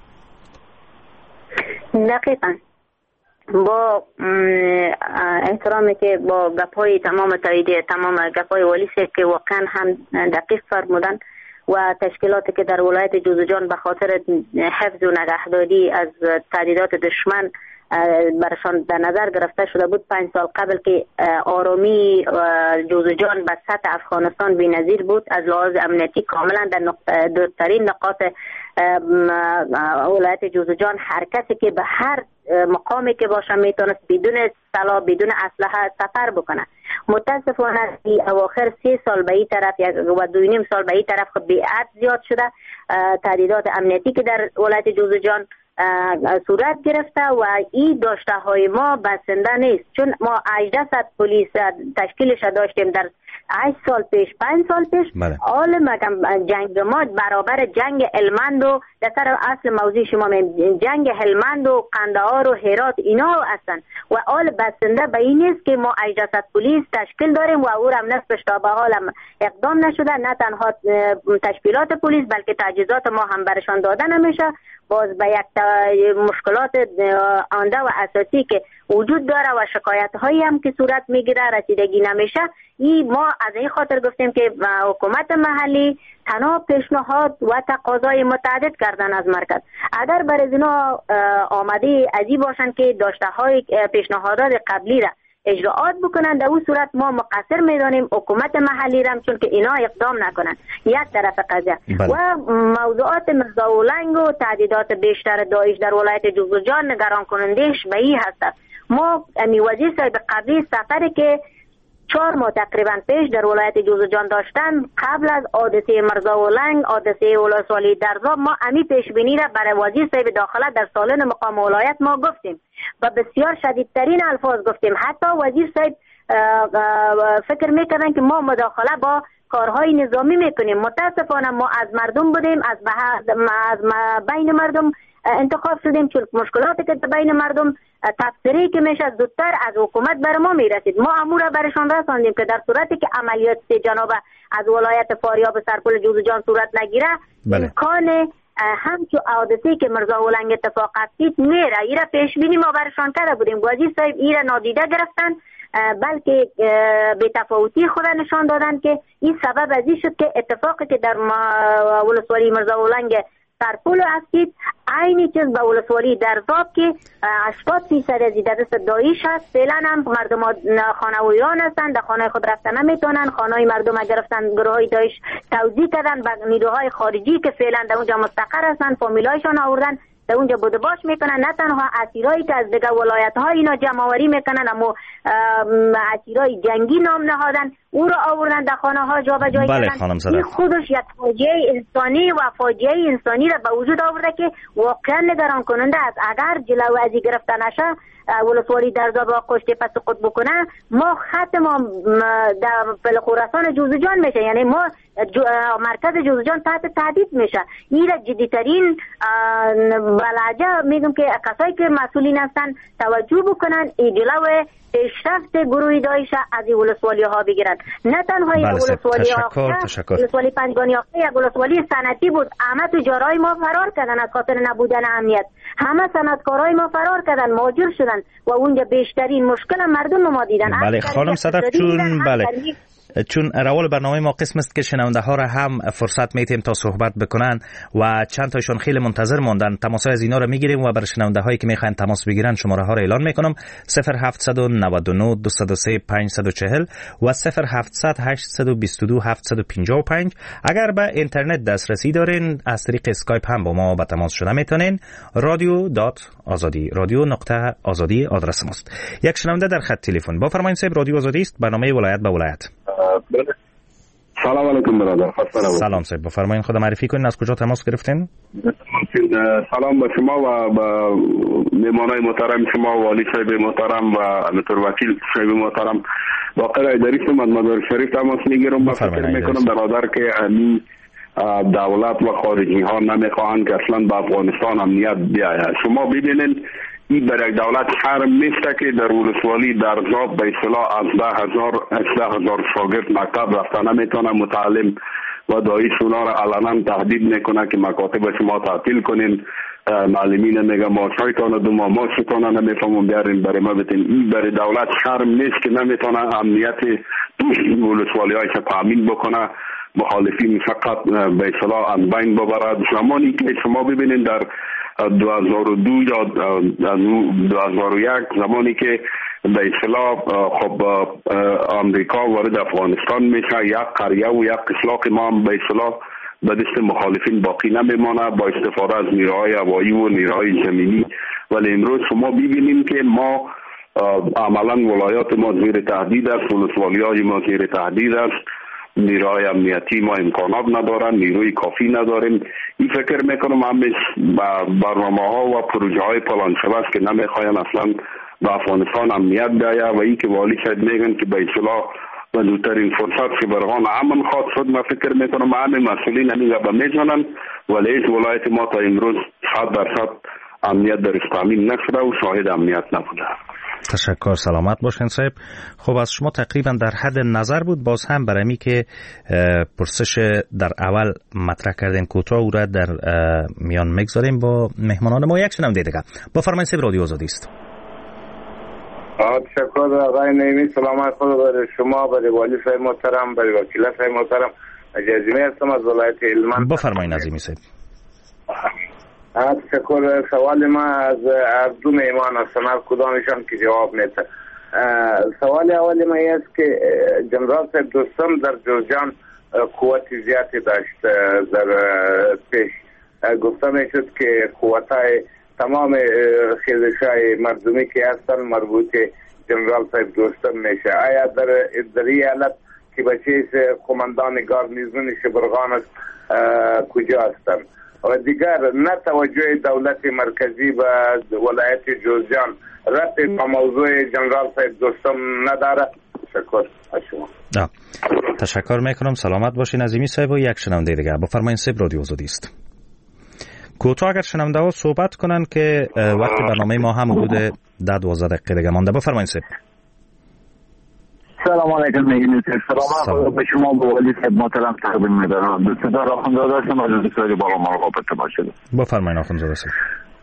دقیقا با احترامی که با گپ‌های تمام تاییدیه تمام گپ‌های والی که واقعا هم دقیق فرمودن و تشکیلاتی که در ولایت جوزجان به خاطر حفظ و نگهداری از تهدیدات دشمن برشان در نظر گرفته شده بود. 5 سال قبل که آرامی جوزجان به سطح افغانستان بی‌نظیر بود، از لحاظ امنیتی کاملا در دورترین نقاط ولایت جوزجان هر کسی که به هر مقامی که باشه میتونست بدون سلاح بدون اسلحه سفر بکنه. متاسفانه اواخر 3 سال به این طرف و 2.5 سال به این طرف بیعت زیاد شده. تهدیدات امنیتی که در ولایت جوزجان صورت گرفته و این داشته های ما بسنده نیست، چون ما 1800 پلیس تشکیلش داشتیم در 8 سال پیش 5 سال پیش. حال جنگ ما برابر جنگ هلمند و در سر اصل موضوع شما جنگ هلمند و قندهار و هرات اینا هستن و حال بسنده به این نیست که ما 1800 پلیس تشکیل داریم و او هم نصفش تا به حال اقدام نشده. نه تنها تشکیلات پلیس بلکه تجهیزات ما هم برشان داده نمیشه. باز به یک مشکلات آنده و اساسی که وجود داره و شکایت هایی هم که صورت میگیره رسیدگی نمیشه. ما از این خاطر گفتیم که حکومت محلی تنها پیشنهاد و تقاضای متعدد کردن از مرکز. اگر بر از اینا آماده ازی باشن که داشته های پیشنهادات قبلی را اجراعات بکنن، در اون صورت ما مقصر میدانیم حکومت محلی را، چون که اینا اقدام نکنن. یک طرف قضیه و موضوعات مرزاولنگ و تهدیدات بیشتر داعش در ولایت جوزجان نگران کنندهش به این هست. ما وزیر صاحب قبلی سفری که 4 ماه تقریبا پیش در ولایت جوزجان داشتن قبل از حادثه مرزاولنگ، حادثه ولسوالی درزاب، ما امی پیش بینی را برای وزیر صاحب داخله در سالن مقام ولایت ما گفتیم و بسیار شدیدترین الفاظ گفتیم. حتی وزیر صاحب فکر میکردن که ما مداخله با کارهای نظامی میکنیم. متاسفانه ما از مردم بودیم، از بین مردم انتخاب شدیم، چون مشکلاتی که بین مردم تفسیری که میشه زودتر از حکومت بر ما میرسید. ما امور برشان رساندیم که در صورتی که عملیات جناب از ولایت فاریاب سرپل جوزجان صورت نگیره، امکان همچو حادثه‌ای که مرزا اولنگ اتفاق افتید میره. ایره پیش بینی ما برشان کرده بودیم، وزیر صاحب ایره نادیده گرفتن، بلکه به تفاوتی خود نشان دادن که این سبب از این شد که اتفاقی که در ولسوالی مرزا اولنگ سرپل هستید عینی چیز به ولسوالی درزاب که 80% از دست داعش هست. فعلا هم مردم خانوایان هستند، در خانه خود رفتن نمیتونن، خانه مردم گرفتن، گروه های داعش توزیع کردن به نیروهای خارجی که فعلا در اونجا مستقر هستند، فامیلایشان آوردن در اونجا بوده باش میکنن. نه تنها اسیرایی که از دیگر ولایت ها اینا جمع آوری میکنن، اما اسیرای جنگی نام نهادن او را آوردن در خانه ها جابجایی کردن. این خودش یک فاجعه انسانی و فاجعه انسانی را به وجود آورده که واقعا نگران کننده است. اگر جلو از این گرفته نشه، ولسوالی درزاب کشته پس خود بکنه، ما خط ما در فلخورسان جوزجان میشه، یعنی ما مرکز جوزجان تحت تهدید میشه. این جدیترین بلعجه میگم که کسایی که مسئولین هستن توجه بکنن، جلو پیشرفت گروه داعش از این ولسوالی ها بگیرن. نه تنها این ولسوالی ها، ولسوالی پنجگانی ها یک ولسوالی صنعتی بود، همه تجارای ما فرار کردن از خاطر نبودن امنیت، همه صنعتکارای ما فرار کردن، مهاجر شدن و اونجا بیشترین مشکل مردم ما دیدن. بله خانم صدف، چون روال برنامه ما قسم است که شنونده ها را هم فرصت میتیم تا صحبت بکنن و چند تایشون خیلی منتظر موندن، تماسای از اینا را میگیریم و برای شنونده هایی که میخواین تماس بگیرن شماره ها را اعلان میکنم: 0799 203 540 و 0700 822 755. اگر به اینترنت دسترسی دارین از طریق اسکایپ هم با ما به تماس شده میتونین. radio.azadi radio.azadi آدرس ماست. یک شنونده در خط تلفن. با فرمایید صاحب، رادیو آزادی است، برنامه ولایت به ولایت. سلام علیکم برادر. سلام صاحب، بفرمایید خود معرفی کنین، از کجا تماس گرفتین؟ سلام به شما و به مهمانای محترم شما، والی صاحب محترم و همینطور وکیل صاحب محترم. واقعا اداری محمد مزار شریف تماس میگیرم. با فکر میکنم برادر که دولت و خارجی ها نمیخواهند که اصلا به افغانستان امنیت بیاید. شما ببینید این برای دولت شرم نیست که در ولسوالی درزاب به اصطلاح از 10,000 شاگرد مکتب رفتن نمیتونه، متعلم و داعش اونا را علنا تهدید میکنه که مکاتب شما تعطیل کنین. معلمین میگه ماشایتان دو ماشتان نمیفهمون بیارین برای ما بتین. این برای دولت شرم نیست که نمیتونه امنیت ولسوالی هایش تامین بکنه، مخالفین فقط به اصطلاح انبین ببرد. زمانی که شما ببینید در 2002 یا 2001 زمانی که به اصطلاح خب امریکا وارد افغانستان میشه، یک قریه و یک قشلاق ما هم به اصطلاح به دست مخالفین باقی نمیمانه با استفاده از نیروهای هوایی و نیروهای زمینی. ولی امروز شما ببینیم که ما عملا ولایات ما زیر تهدید است، ولسوالی های ما زیر تهدید است، نیروهای امنیتی ما امکانات ندارن، نیروی کافی نداریم. این فکر میکنم همش برنامه ها و پروژه های پلان شده است که نمیخواین اصلا به افغانستان امنیت بیاید و این که والی شاید میگن که به اصطلاح و زودترین فرصت که برغان امن خواهد شد. من فکر میکنم همه مسئولین همیگه به میزنن ولی ایش ولایت ما تا امروز 100% امنیت در تامین نشده و شاهد امنیت نبوده. تشکر، سلامت باشین صاحب. خب از شما تقریبا در حد نظر بود. باز هم برای می که پرسش در اول مطرح کردیم کوتاه او را در میان میگذاریم با مهمانان ما. یک شنونده دیگه. با فرمایید صاحب، رادیو آزادی است. تشکر آقای نعیمی. سلامت خدا برای شما، برای والی صاحب محترم، برای وکیل صاحب محترم. عزیمی هستم از ولایت هلمند. بفرمایید عزیمی صاحب. تشکر. سوال ما از دو مهمان هستن، هر کدامشان که جواب میده. سوال اولی ما است که جنرال صاحب دوستم در جوزجان قوت زیادی داشت. در پیش گفته میشد که قوتای تمام خیزشای مردمی که هستن مربوط جنرال صاحب دوستم میشه. آیا در این حالت که بچه قماندان گارنیزون شبرغان است کجا هستن؟ و دیگر نه توجه دولت مرکزی و ولایت جوزجان ربطی با موضوع جنرال صاحب دوستم نداره. تشکر از شما. تشکر میکنم، سلامت باشین عزیمی صاحب. و یک شنونده دیگه. بفرمایید صاحب، رادیو آزادی است. کوتاه اگر شنونده ها صحبت کنن که وقت برنامه ما هم حدود 10-12 دقیقه دیگه مانده. بفرمایید سید. سلام علیکم میگیم. سلام به شما به ولی صاحب محترم تقدیم می‌دارم. صدا آخوندزاده هستم از دوستای بالا مراقبت باشید. بفرمایید آخوندزاده صاحب.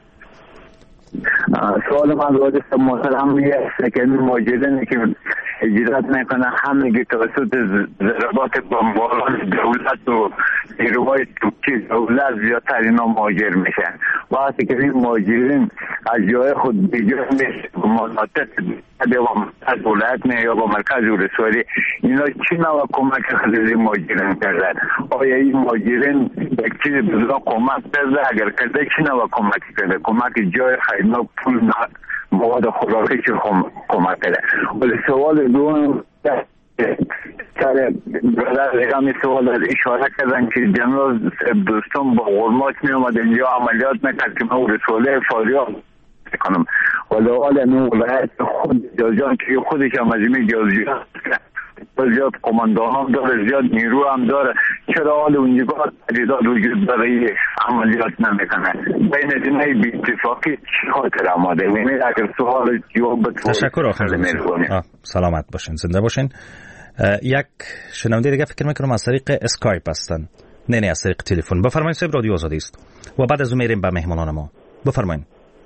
سوال من ولی صاحب محترم است که ماجرانی که اجرات میکنه همگی توسط ضربات بمباران دولت و نیروهای توکی دولت زیادتر اینا مهاجر میشن. وقتی که این مهاجرین از جای خود بیجا میشه مناطق از ولایت یا با مرکز ولسوالی اینا چی نوع کمک خیلی مهاجرین کردن؟ آیا این مهاجرین یک چیز بزرگ کمک کرده؟ اگر کرده چی نوع کمک کرده؟ کمک جای خیلی پول مواد خوراکی چی کمک کرده؟ ولی سوال دوم سر برادر رقم سوال اشاره کردن که جنرال دوستان با غرماش می اومد اینجا عملیات میکرد که من رسوله فاریاب کنم ولی حال این ولایت خود جازجان که خودش هم از این جازجان زیاد کماندان هم داره زیاد نیرو هم داره چرا حال اونجا تجهیزات وجود داره عملیات نمیکنه بین دینای بی اتفاقی چی خاطر آماده می‌بینید اگر سوال جواب بتونید. تشکر آخر سلامت باشین زنده باشین. یک شنونده دیگه فکر میکنم از طریق اسکایپ هستن نه از طریق تلفن. بفرمایید صاحب رادیو آزادی است و بعد از اون میریم به مهمانان ما. بفرمایید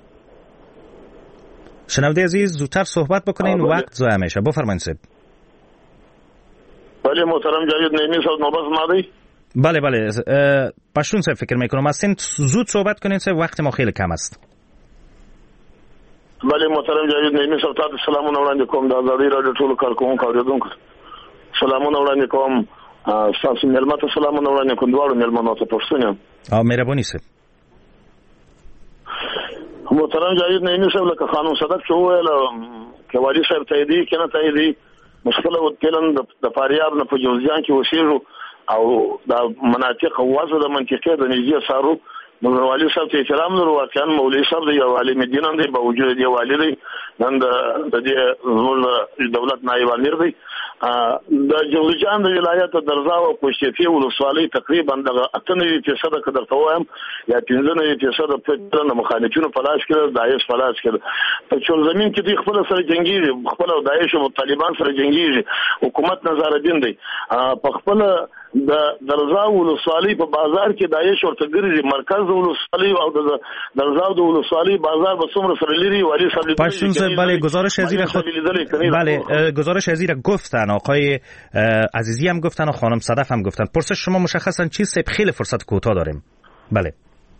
شنونده عزیز زودتر صحبت بکنین وقت ضایع میشه. بفرمایید صاحب. بله محترم جاوید نعیمی صاحب نوبت مادی. بله پشتون صاحب فکر میکنم هستین زود صحبت کنین صاحب وقت ما خیلی کم است. بله محترم جاوید نعیمی صاحب تاسو سلامونه وړاندې کوم د آزادۍ رادیو ټولو کارکوونکو اوریدونکو سلامونه وړاندې کوم تاسو مېلمه ته سلامونه وړاندې کوم دواړو مېلمنو ته پښتون او مهرباني صاحب. محترم جاوید نعیمی صاحب لکه خانم صدق چې وویل که والي صاحب تاییدي که نه تاییدي مشکل وکیلن د فاریاب نه په جوزجان کې اوسېږو او د مناطق واسه د منطقې د نږدې سارو نو والي صاحب ته احترام لرو. واقعا مولوي صاحب دی یو عالم دین دی باوجود دی والي دی نن د دې زموږ دولت نایب امیر دی د جوزجان د ولایت درزا او کوشتي ولسوالۍ تقریبا د 98% قدر ته وایم یا 15% په مخالفینو په لاس کې داعش په لاس کې په چول زمين کې دی خپل سره جنگي خپل داعش او طالبان سره جنگي حکومت نظر دین دی په خپل د درزا ولسوالۍ په بازار کې داعش ورته ګرځي مرکز ولسوالی او د درزا د ولسوالی بازار به څومره سره لري والی صاحب پاشون صاحب بله گزارش ازیر خود بله گزارش ازیر گفتن آقای عزیزی هم گفتن و خانم صدف هم گفتن. پرسش شما مشخصا چی صاحب خیلی فرصت کوتاه داریم. بله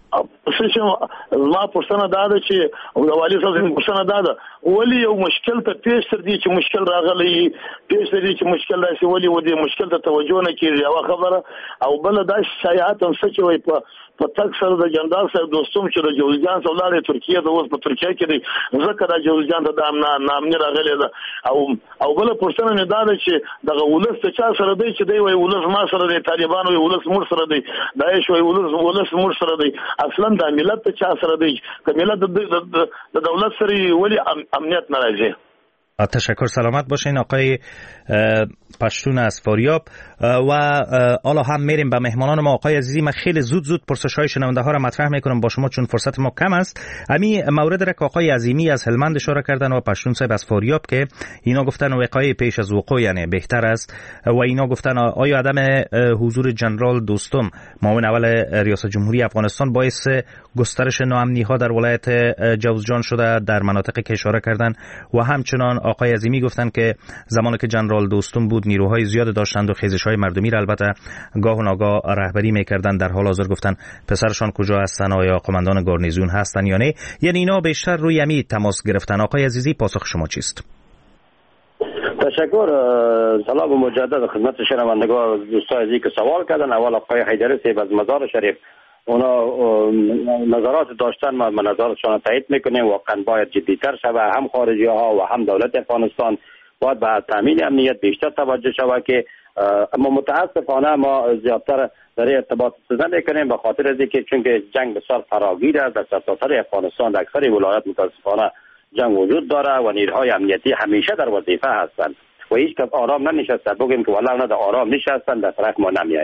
ما پښتنه داده چې د والی صاحب پښتنه داده ولی یو مشکل ته پیش تر دي چې مشکل راغلی پیش تر دي چې مشکل راشي ولی و دې مشکل ته توجه نه کیږي او خبره او بل دا شایعات هم څه وي په تک سره د جندال سره دوستوم چې د جوزجان څخه لارې ترکیه د اوس په ترکیه کې دی ځکه د جوزجان ته د نام نه راغلی ده او بل پښتنه نه داده چې د ولس ته چا سره دی چې دی وای ولس ما سره دی طالبان وای ولس مور سره دی داعش وای ولس مور سره دی اصلا د ملت ته چا سره دی که ملت د دولت سره ولی امنیت ناراضی. تشکر سلامت باشین آقای پشتون از فاریاب و حالا هم میریم به مهمانان ما. آقای عزیزی من خیلی زود پرسش های شنونده ها را مطرح میکنم با شما چون فرصت ما کم است. همین مورد را که آقای عظیمی از هلمند اشاره کردن و پشتون صاحب از فاریاب که اینا گفتن وقایع پیش از وقوع یعنی بهتر است و اینا گفتن آیا عدم حضور جنرال دوستم معاون اول ریاست جمهوری افغانستان باعث گسترش ناامنی ها در ولایت جوزجان شده در مناطقی که اشاره کردن و همچنان آقای عظیمی گفتن که زمانی که جنرال دوستم بود نیروهای زیاد داشتند و خیزش‌های مردمی را البته گاه و ناگاه رهبری می‌کردند. در حال حاضر گفتن پسرشان کجا هستن آیا قماندان گارنیزون هستن یا نه یعنی اینا بیشتر روی امی تماس گرفتن. آقای عزیزی پاسخ شما چیست؟ تشکر. سلام مجدد خدمت شنوندگان دوستان عزیزی که سوال کردن. اول آقای حیدری صاحب از مزار شریف اونا نظرات داشتن ما نظراتشان تایید میکنیم. واقعا باید جدیتر شود هم خارجی ها و هم دولت افغانستان باید به تامین امنیت بیشتر توجه شود که اما متاسفانه ما زیادتر در ارتباط استفاده میکنیم به خاطر از اینکه چون جنگ بسیار فراگیر است در سرتاسر افغانستان در اکثر ولایات متاسفانه جنگ وجود داره و نیروهای امنیتی همیشه در وظیفه هستند و هیچ کس آرام ننشسته. بگیم که والله اونا در آرام نشستن در طرف ما نمیآیند.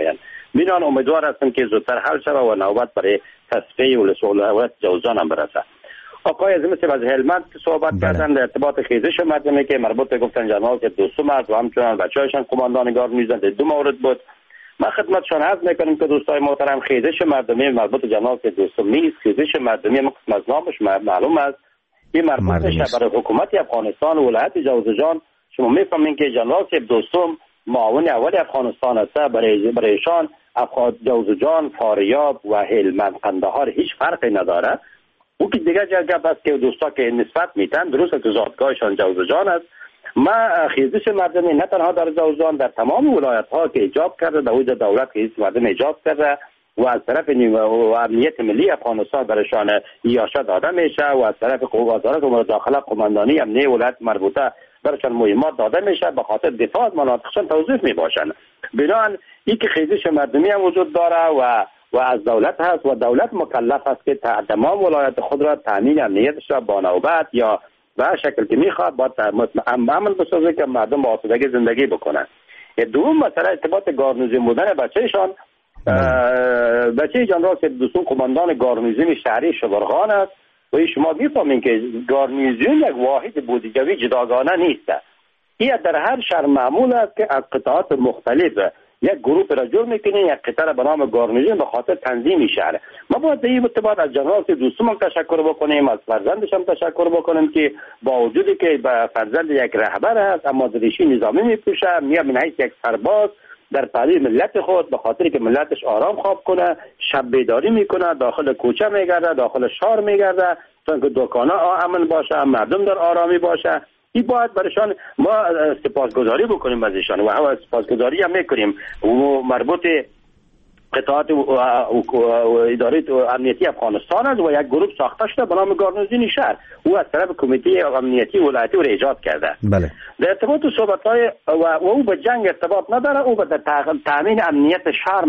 بنان امیدوار هستم که زودتر حل شود و نوبت برای تصفیه ولایت جوزجان هم برسه. آقای عزیز از هلمند صحبت کردن در ارتباط خیزش مردمی که مربوط به گفتن جنرال که دوستم است و همچنان بچه‌هاشون قماندان گارنیزون دو مورد بود. ما خدمتشان عرض میکنیم که دوستای محترم خیزش مردمی مربوط به جنرال که دوستم نیست. خیزش مردمی قسم از نامش معلوم است. این مربوط میشه برای حکومت افغانستان و ولایت جوزجان. شما میفهمین که جنرال که دوستم معاون اول افغانستان است. برای ایشان جوزجان، فاریاب و هلمند قندهار هیچ فرقی نداره. او که دیگه جگه است که دوستا که نسبت میتن درست که زادگاهشان جوزجان است. ما خیزش مردمی نه تنها در جوزجان در تمام ولایت ها که ایجاب کرده در حوزه دولت خیزش مردم ایجاب کرده و از طرف امنیت ملی افغانستان برشان یاشا داده میشه و از طرف وزارت امور داخله قماندانی امنیه ولایت مربوطه برشان مهمات داده میشه به خاطر دفاع از مناطقشان توظیف میباشند. بنابراین این که خیزش مردمی هم وجود داره و از دولت هست و دولت مکلف است که تمام ولایت خود را تامین امنیتش را با نوبت یا به شکل که میخواد با عمل بسازه که مردم با آسودگی زندگی بکنن. دوم مسئله ارتباط گارنیزون بودن بچه‌شان. بچه جنرال دوستون قماندان گارنیزون شهری شبرغان است و شما میفهمین که گارنیزون یک واحد بودجوی جداگانه نیست. این در هر شهر معمول است که از قطعات مختلف یک گروه را جور میکنین، یک قطعه به نام گارنیزون به خاطر تنظیم شهر. ما باید در این ارتباط از جنرال دوستم تشکر بکنیم، از فرزندش هم تشکر بکنیم که با وجودی که فرزند یک رهبر است اما دریشی نظامی میپوشه، میاد من حیث یک سرباز در پای ملت خود به خاطر که ملتش آرام خواب کنه شب بیداری میکنه، داخل کوچه میگرده، داخل شهر میگرده تا که دکانا امن باشه، مردم در آرامی باشه. این باید برشان ما سپاسگزاری بکنیم از ایشان و هم سپاسگزاری هم میکنیم. و مربوط قطعات اداره امنیتی افغانستان است و یک گروه ساخته شده به نام گارنیزون شهر. او از طرف کمیته امنیتی ولایتی رو ایجاد کرده. بله. در ارتباط صحبت‌های و او به جنگ ارتباط نداره، او به تامین امنیت شهر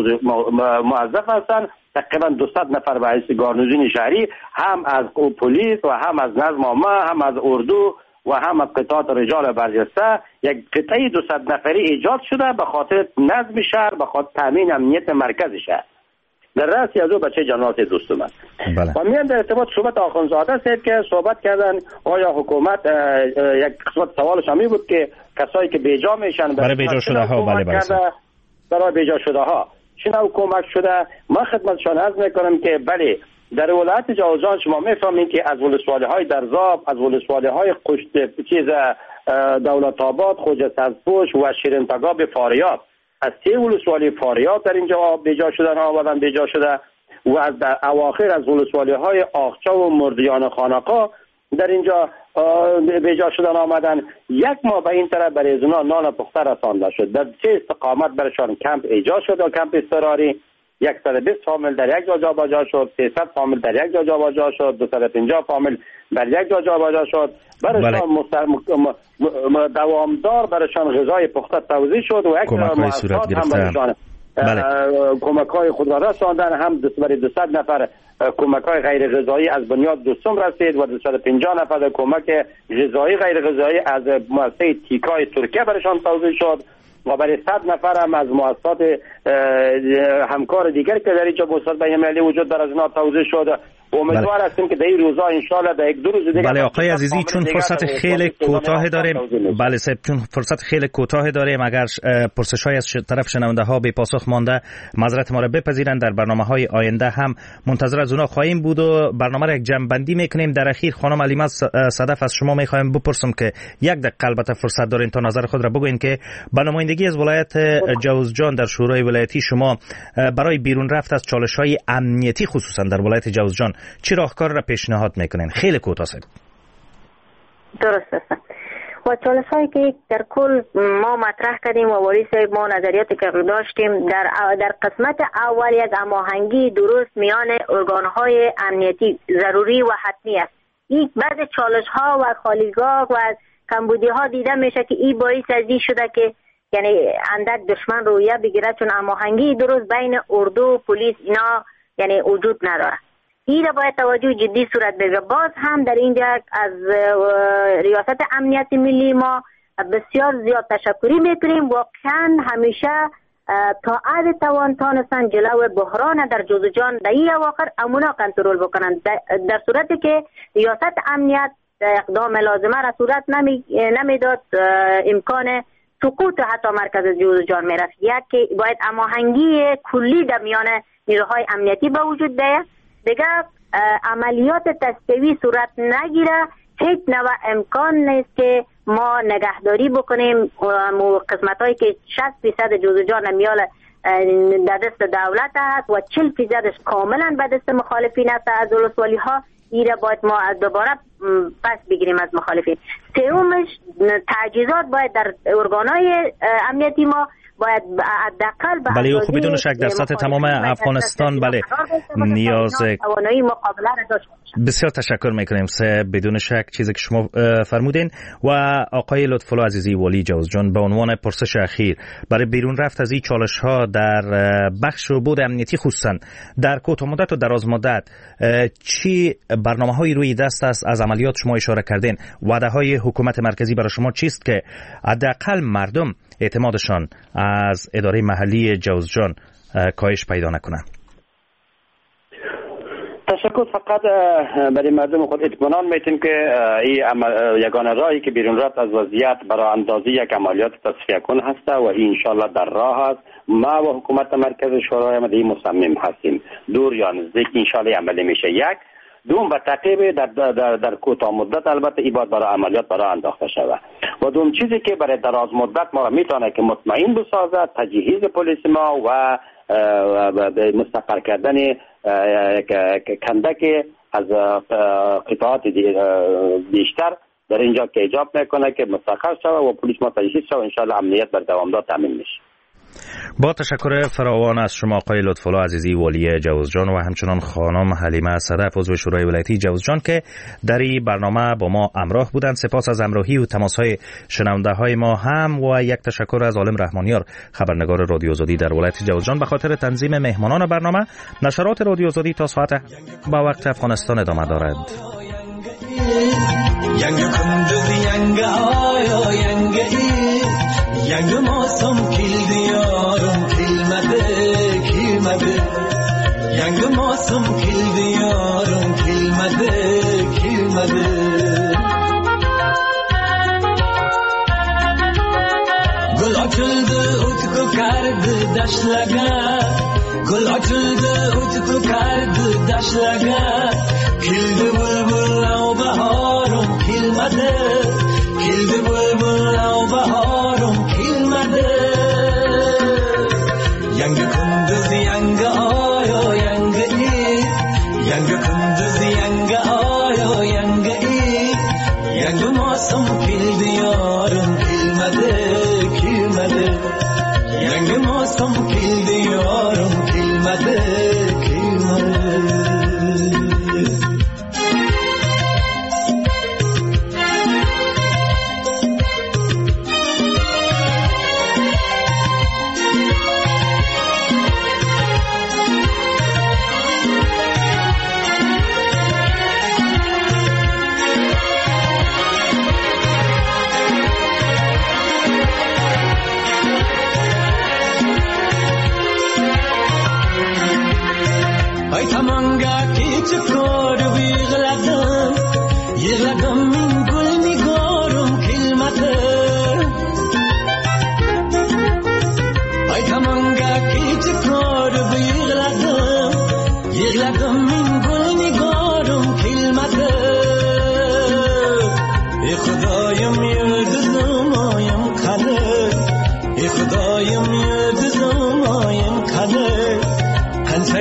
موظف هستند. تقریبا 200 نفر رئیس گارنیزون شهری هم از پلیس و هم از نظم عامه هم از اردو و هم از قطعات رجال برجسته یک قطعه 200 نفری ایجاد شده به خاطر نظم شهر، به خاطر تامین امنیت مرکز شهر. در رأسی از او بچه جنرال دوستم است. بله. و میان در ارتباط صحبت آخوندزاده صاحب که صحبت کردن آیا حکومت یک قسمت سوالش همی بود که کسایی که بیجا میشن برای بیجا شده ها برای بیجا شده ها چنان کمک شده. ما خدمتشان عرض میکنم که بله در ولایت جوزجان شما میفهمین که از ولسوالی‌های درزاب، از ولسوالی‌های دولت آباد، خوجه سبزپوش و شیرینتگاه فاریاب، از 3 ولسوالی فاریاب در اینجا بیجا شدن آمدن بیجا شده و از در اواخر از ولسوالی‌های آخچه و مردیان خانقا در اینجا بیجا شدن آمدن. یک ماه به این طرف برای زنا نان پخته رسانده شد. در 3 استقامت برشان کمپ ایجاد شد و کمپ اضطراری 120 فامیل در یک جا جابجا شد، 300 فامیل در یک جا جابجا شد، 250 فامیل در یک جا جابجا شد. برشان دوامدار برشان غذای پخته توزیع شد و یک مؤسسات هم برشان کمک‌های خود را رساندن. هم برای 200 نفر کمک‌های غیر غذایی از بنیاد دوستم رسید و 250 نفر کمک غذایی غیر غذایی از مؤسسه تیکای ترکیه برشان توزیع شد و برای 100 نفر هم از مؤسسات همکار دیگر که در اینجا بوسط بین‌المللی وجود داره از اینا توزیع شد. امیدوار هستیم که در این روزا ان شاءالله در 1-2 روز دیگه. بله آقای عزیزی چون فرصت خیلی کوتاه داریم، بله صاحب چون فرصت خیلی کوتاه داریم، اگر پرسش‌های از طرف شنونده‌ها بی پاسخ مانده معذرت ما را بپذیرن. در برنامه‌های آینده هم منتظر از اونها خواهیم بود و برنامه را یک جمع‌بندی می‌کنیم. در اخیر خانم علیمه صدف از شما می‌خوایم بپرسم که یک دقیقه البته فرصت دارین تا نظر خود را بگوین که با نمایندگی از ولایت جوزجان در شورای ولایتی شما برای بیرون رفت از چالش‌های امنیتی خصوصا در ولایت جوزجان چه راهکار را پیشنهاد میکنین؟ خیلی کوتاه است. درست است. و چالش‌هایی که در کل ما مطرح کردیم و والی صاحب ما نظریاتی که داشتیم در قسمت اول یک هماهنگی درست میان ارگان‌های امنیتی ضروری و حتمی است. این بعض چالش‌ها و خالیگاه و کمبودی‌ها دیده میشه که این باعث از این شده که یعنی اندک دشمن رویه بگیره، چون هماهنگی درست بین اردو و پلیس اینا یعنی وجود نداره. این را باید توجه جدی صورت بگیره. باز هم در اینجا از ریاست امنیت ملی ما بسیار زیاد تشکری میکنیم. واقعا همیشه تا عد توان تانستن جلو بحران در جوزجان در این اواخر امونا کنترل بکنند. در صورتی که ریاست امنیت اقدام لازمه را صورت نمیداد امکان سقوط حتی مرکز جوزجان میرفت. یک باید هماهنگی کلی در میان نیروهای امنیتی به وجود بیاید. دیگه عملیات تسکوی صورت نگیره، هیچ نوع امکان نیست که ما نگهداری بکنیم قسمت هایی که 60% جوزجان میال در دست دولت است و 40% کاملا به دست مخالفین است از ولسوالی ها. ایره باید ما دوباره پس بگیریم از مخالفین. سومش تجهیزات باید در ارگانهای امنیتی ما باید حداقل بله خب بدون شک در سطح تمام افغانستان بله نیاز توانایی مقابله را داشته باشند. بسیار تشکر میکنیم بدون شک چیزی که شما فرمودین. و آقای لطفالله عزیزی والی جوزجان به عنوان پرسش اخیر برای بیرون رفت از این چالش ها در بخش و بود امنیتی خصوصا در کوتاه مدت و دراز مدت چی برنامه های روی دست است؟ از عملیات شما اشاره کردین، وعده های حکومت مرکزی برای شما چیست که حداقل مردم اعتمادشان از اداره محلی جوزجان کاهش پیدا نکنه؟ تشکر. فقط برای مردم خود اطمینان میتیم که این یگانه راهی که بیرون رفت از وضعیت برای اندازی یک عملیات تصفیه کن هست و این انشالله در راه است. ما و حکومت مرکز شورای امنیتی مصمم هستیم دور یا نزدیک انشالله عملی میشه. یک دوم به تعقیب در کوتاه مدت البته این باید برای عملیات برای انداخته شود و دوم چیزی که برای دراز مدت ما میتونه که مطمئن بسازد تجهیز پلیس ما و مستقر کردن کندک از قطعات بیشتر در اینجا که ایجاب میکنه که مستقر شود و پلیس ما تجهیز شود. انشاءالله امنیت بر دوامدار تامین میشه. با تشکر فراوان از شما آقای لطفالله عزیزی والی جوزجان و همچنان خانم حلیمه صدف عضو شورای ولایتی جوزجان که در این برنامه با ما همراه بودند. سپاس از همراهی و تماس‌های شنونده یک هم و یک تشکر از عالم رحمانیار خبرنگار رادیو آزادی در ولایت جوزجان به خاطر تنظیم مهمانان برنامه. نشرات رادیو آزادی تا ساعت با وقت افغانستان ادامه دارد. Yangi mavsum keldi yorim kelmadi kelmadi Yangi mavsum keldi yorim kelmadi kelmadi Gul ochildi o't ko'kardi dashtlarga Gul ochildi o't ko'kardi dashtlarga Keldi bulbul bahorim kelmadi Keldi bulbul bahorim Yangi kunduz yangi oy yangi it Yangi kunduz yangi oy yangi it Yangi mavsum keldi yorim kelmadi kelmadi Yangi mavsum keldi yorim kelmadi kelmadi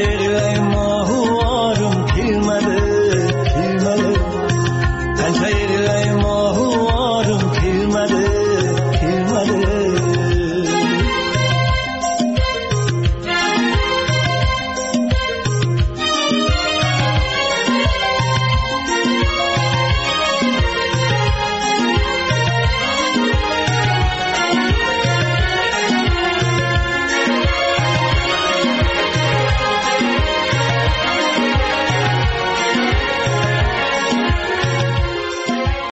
Hey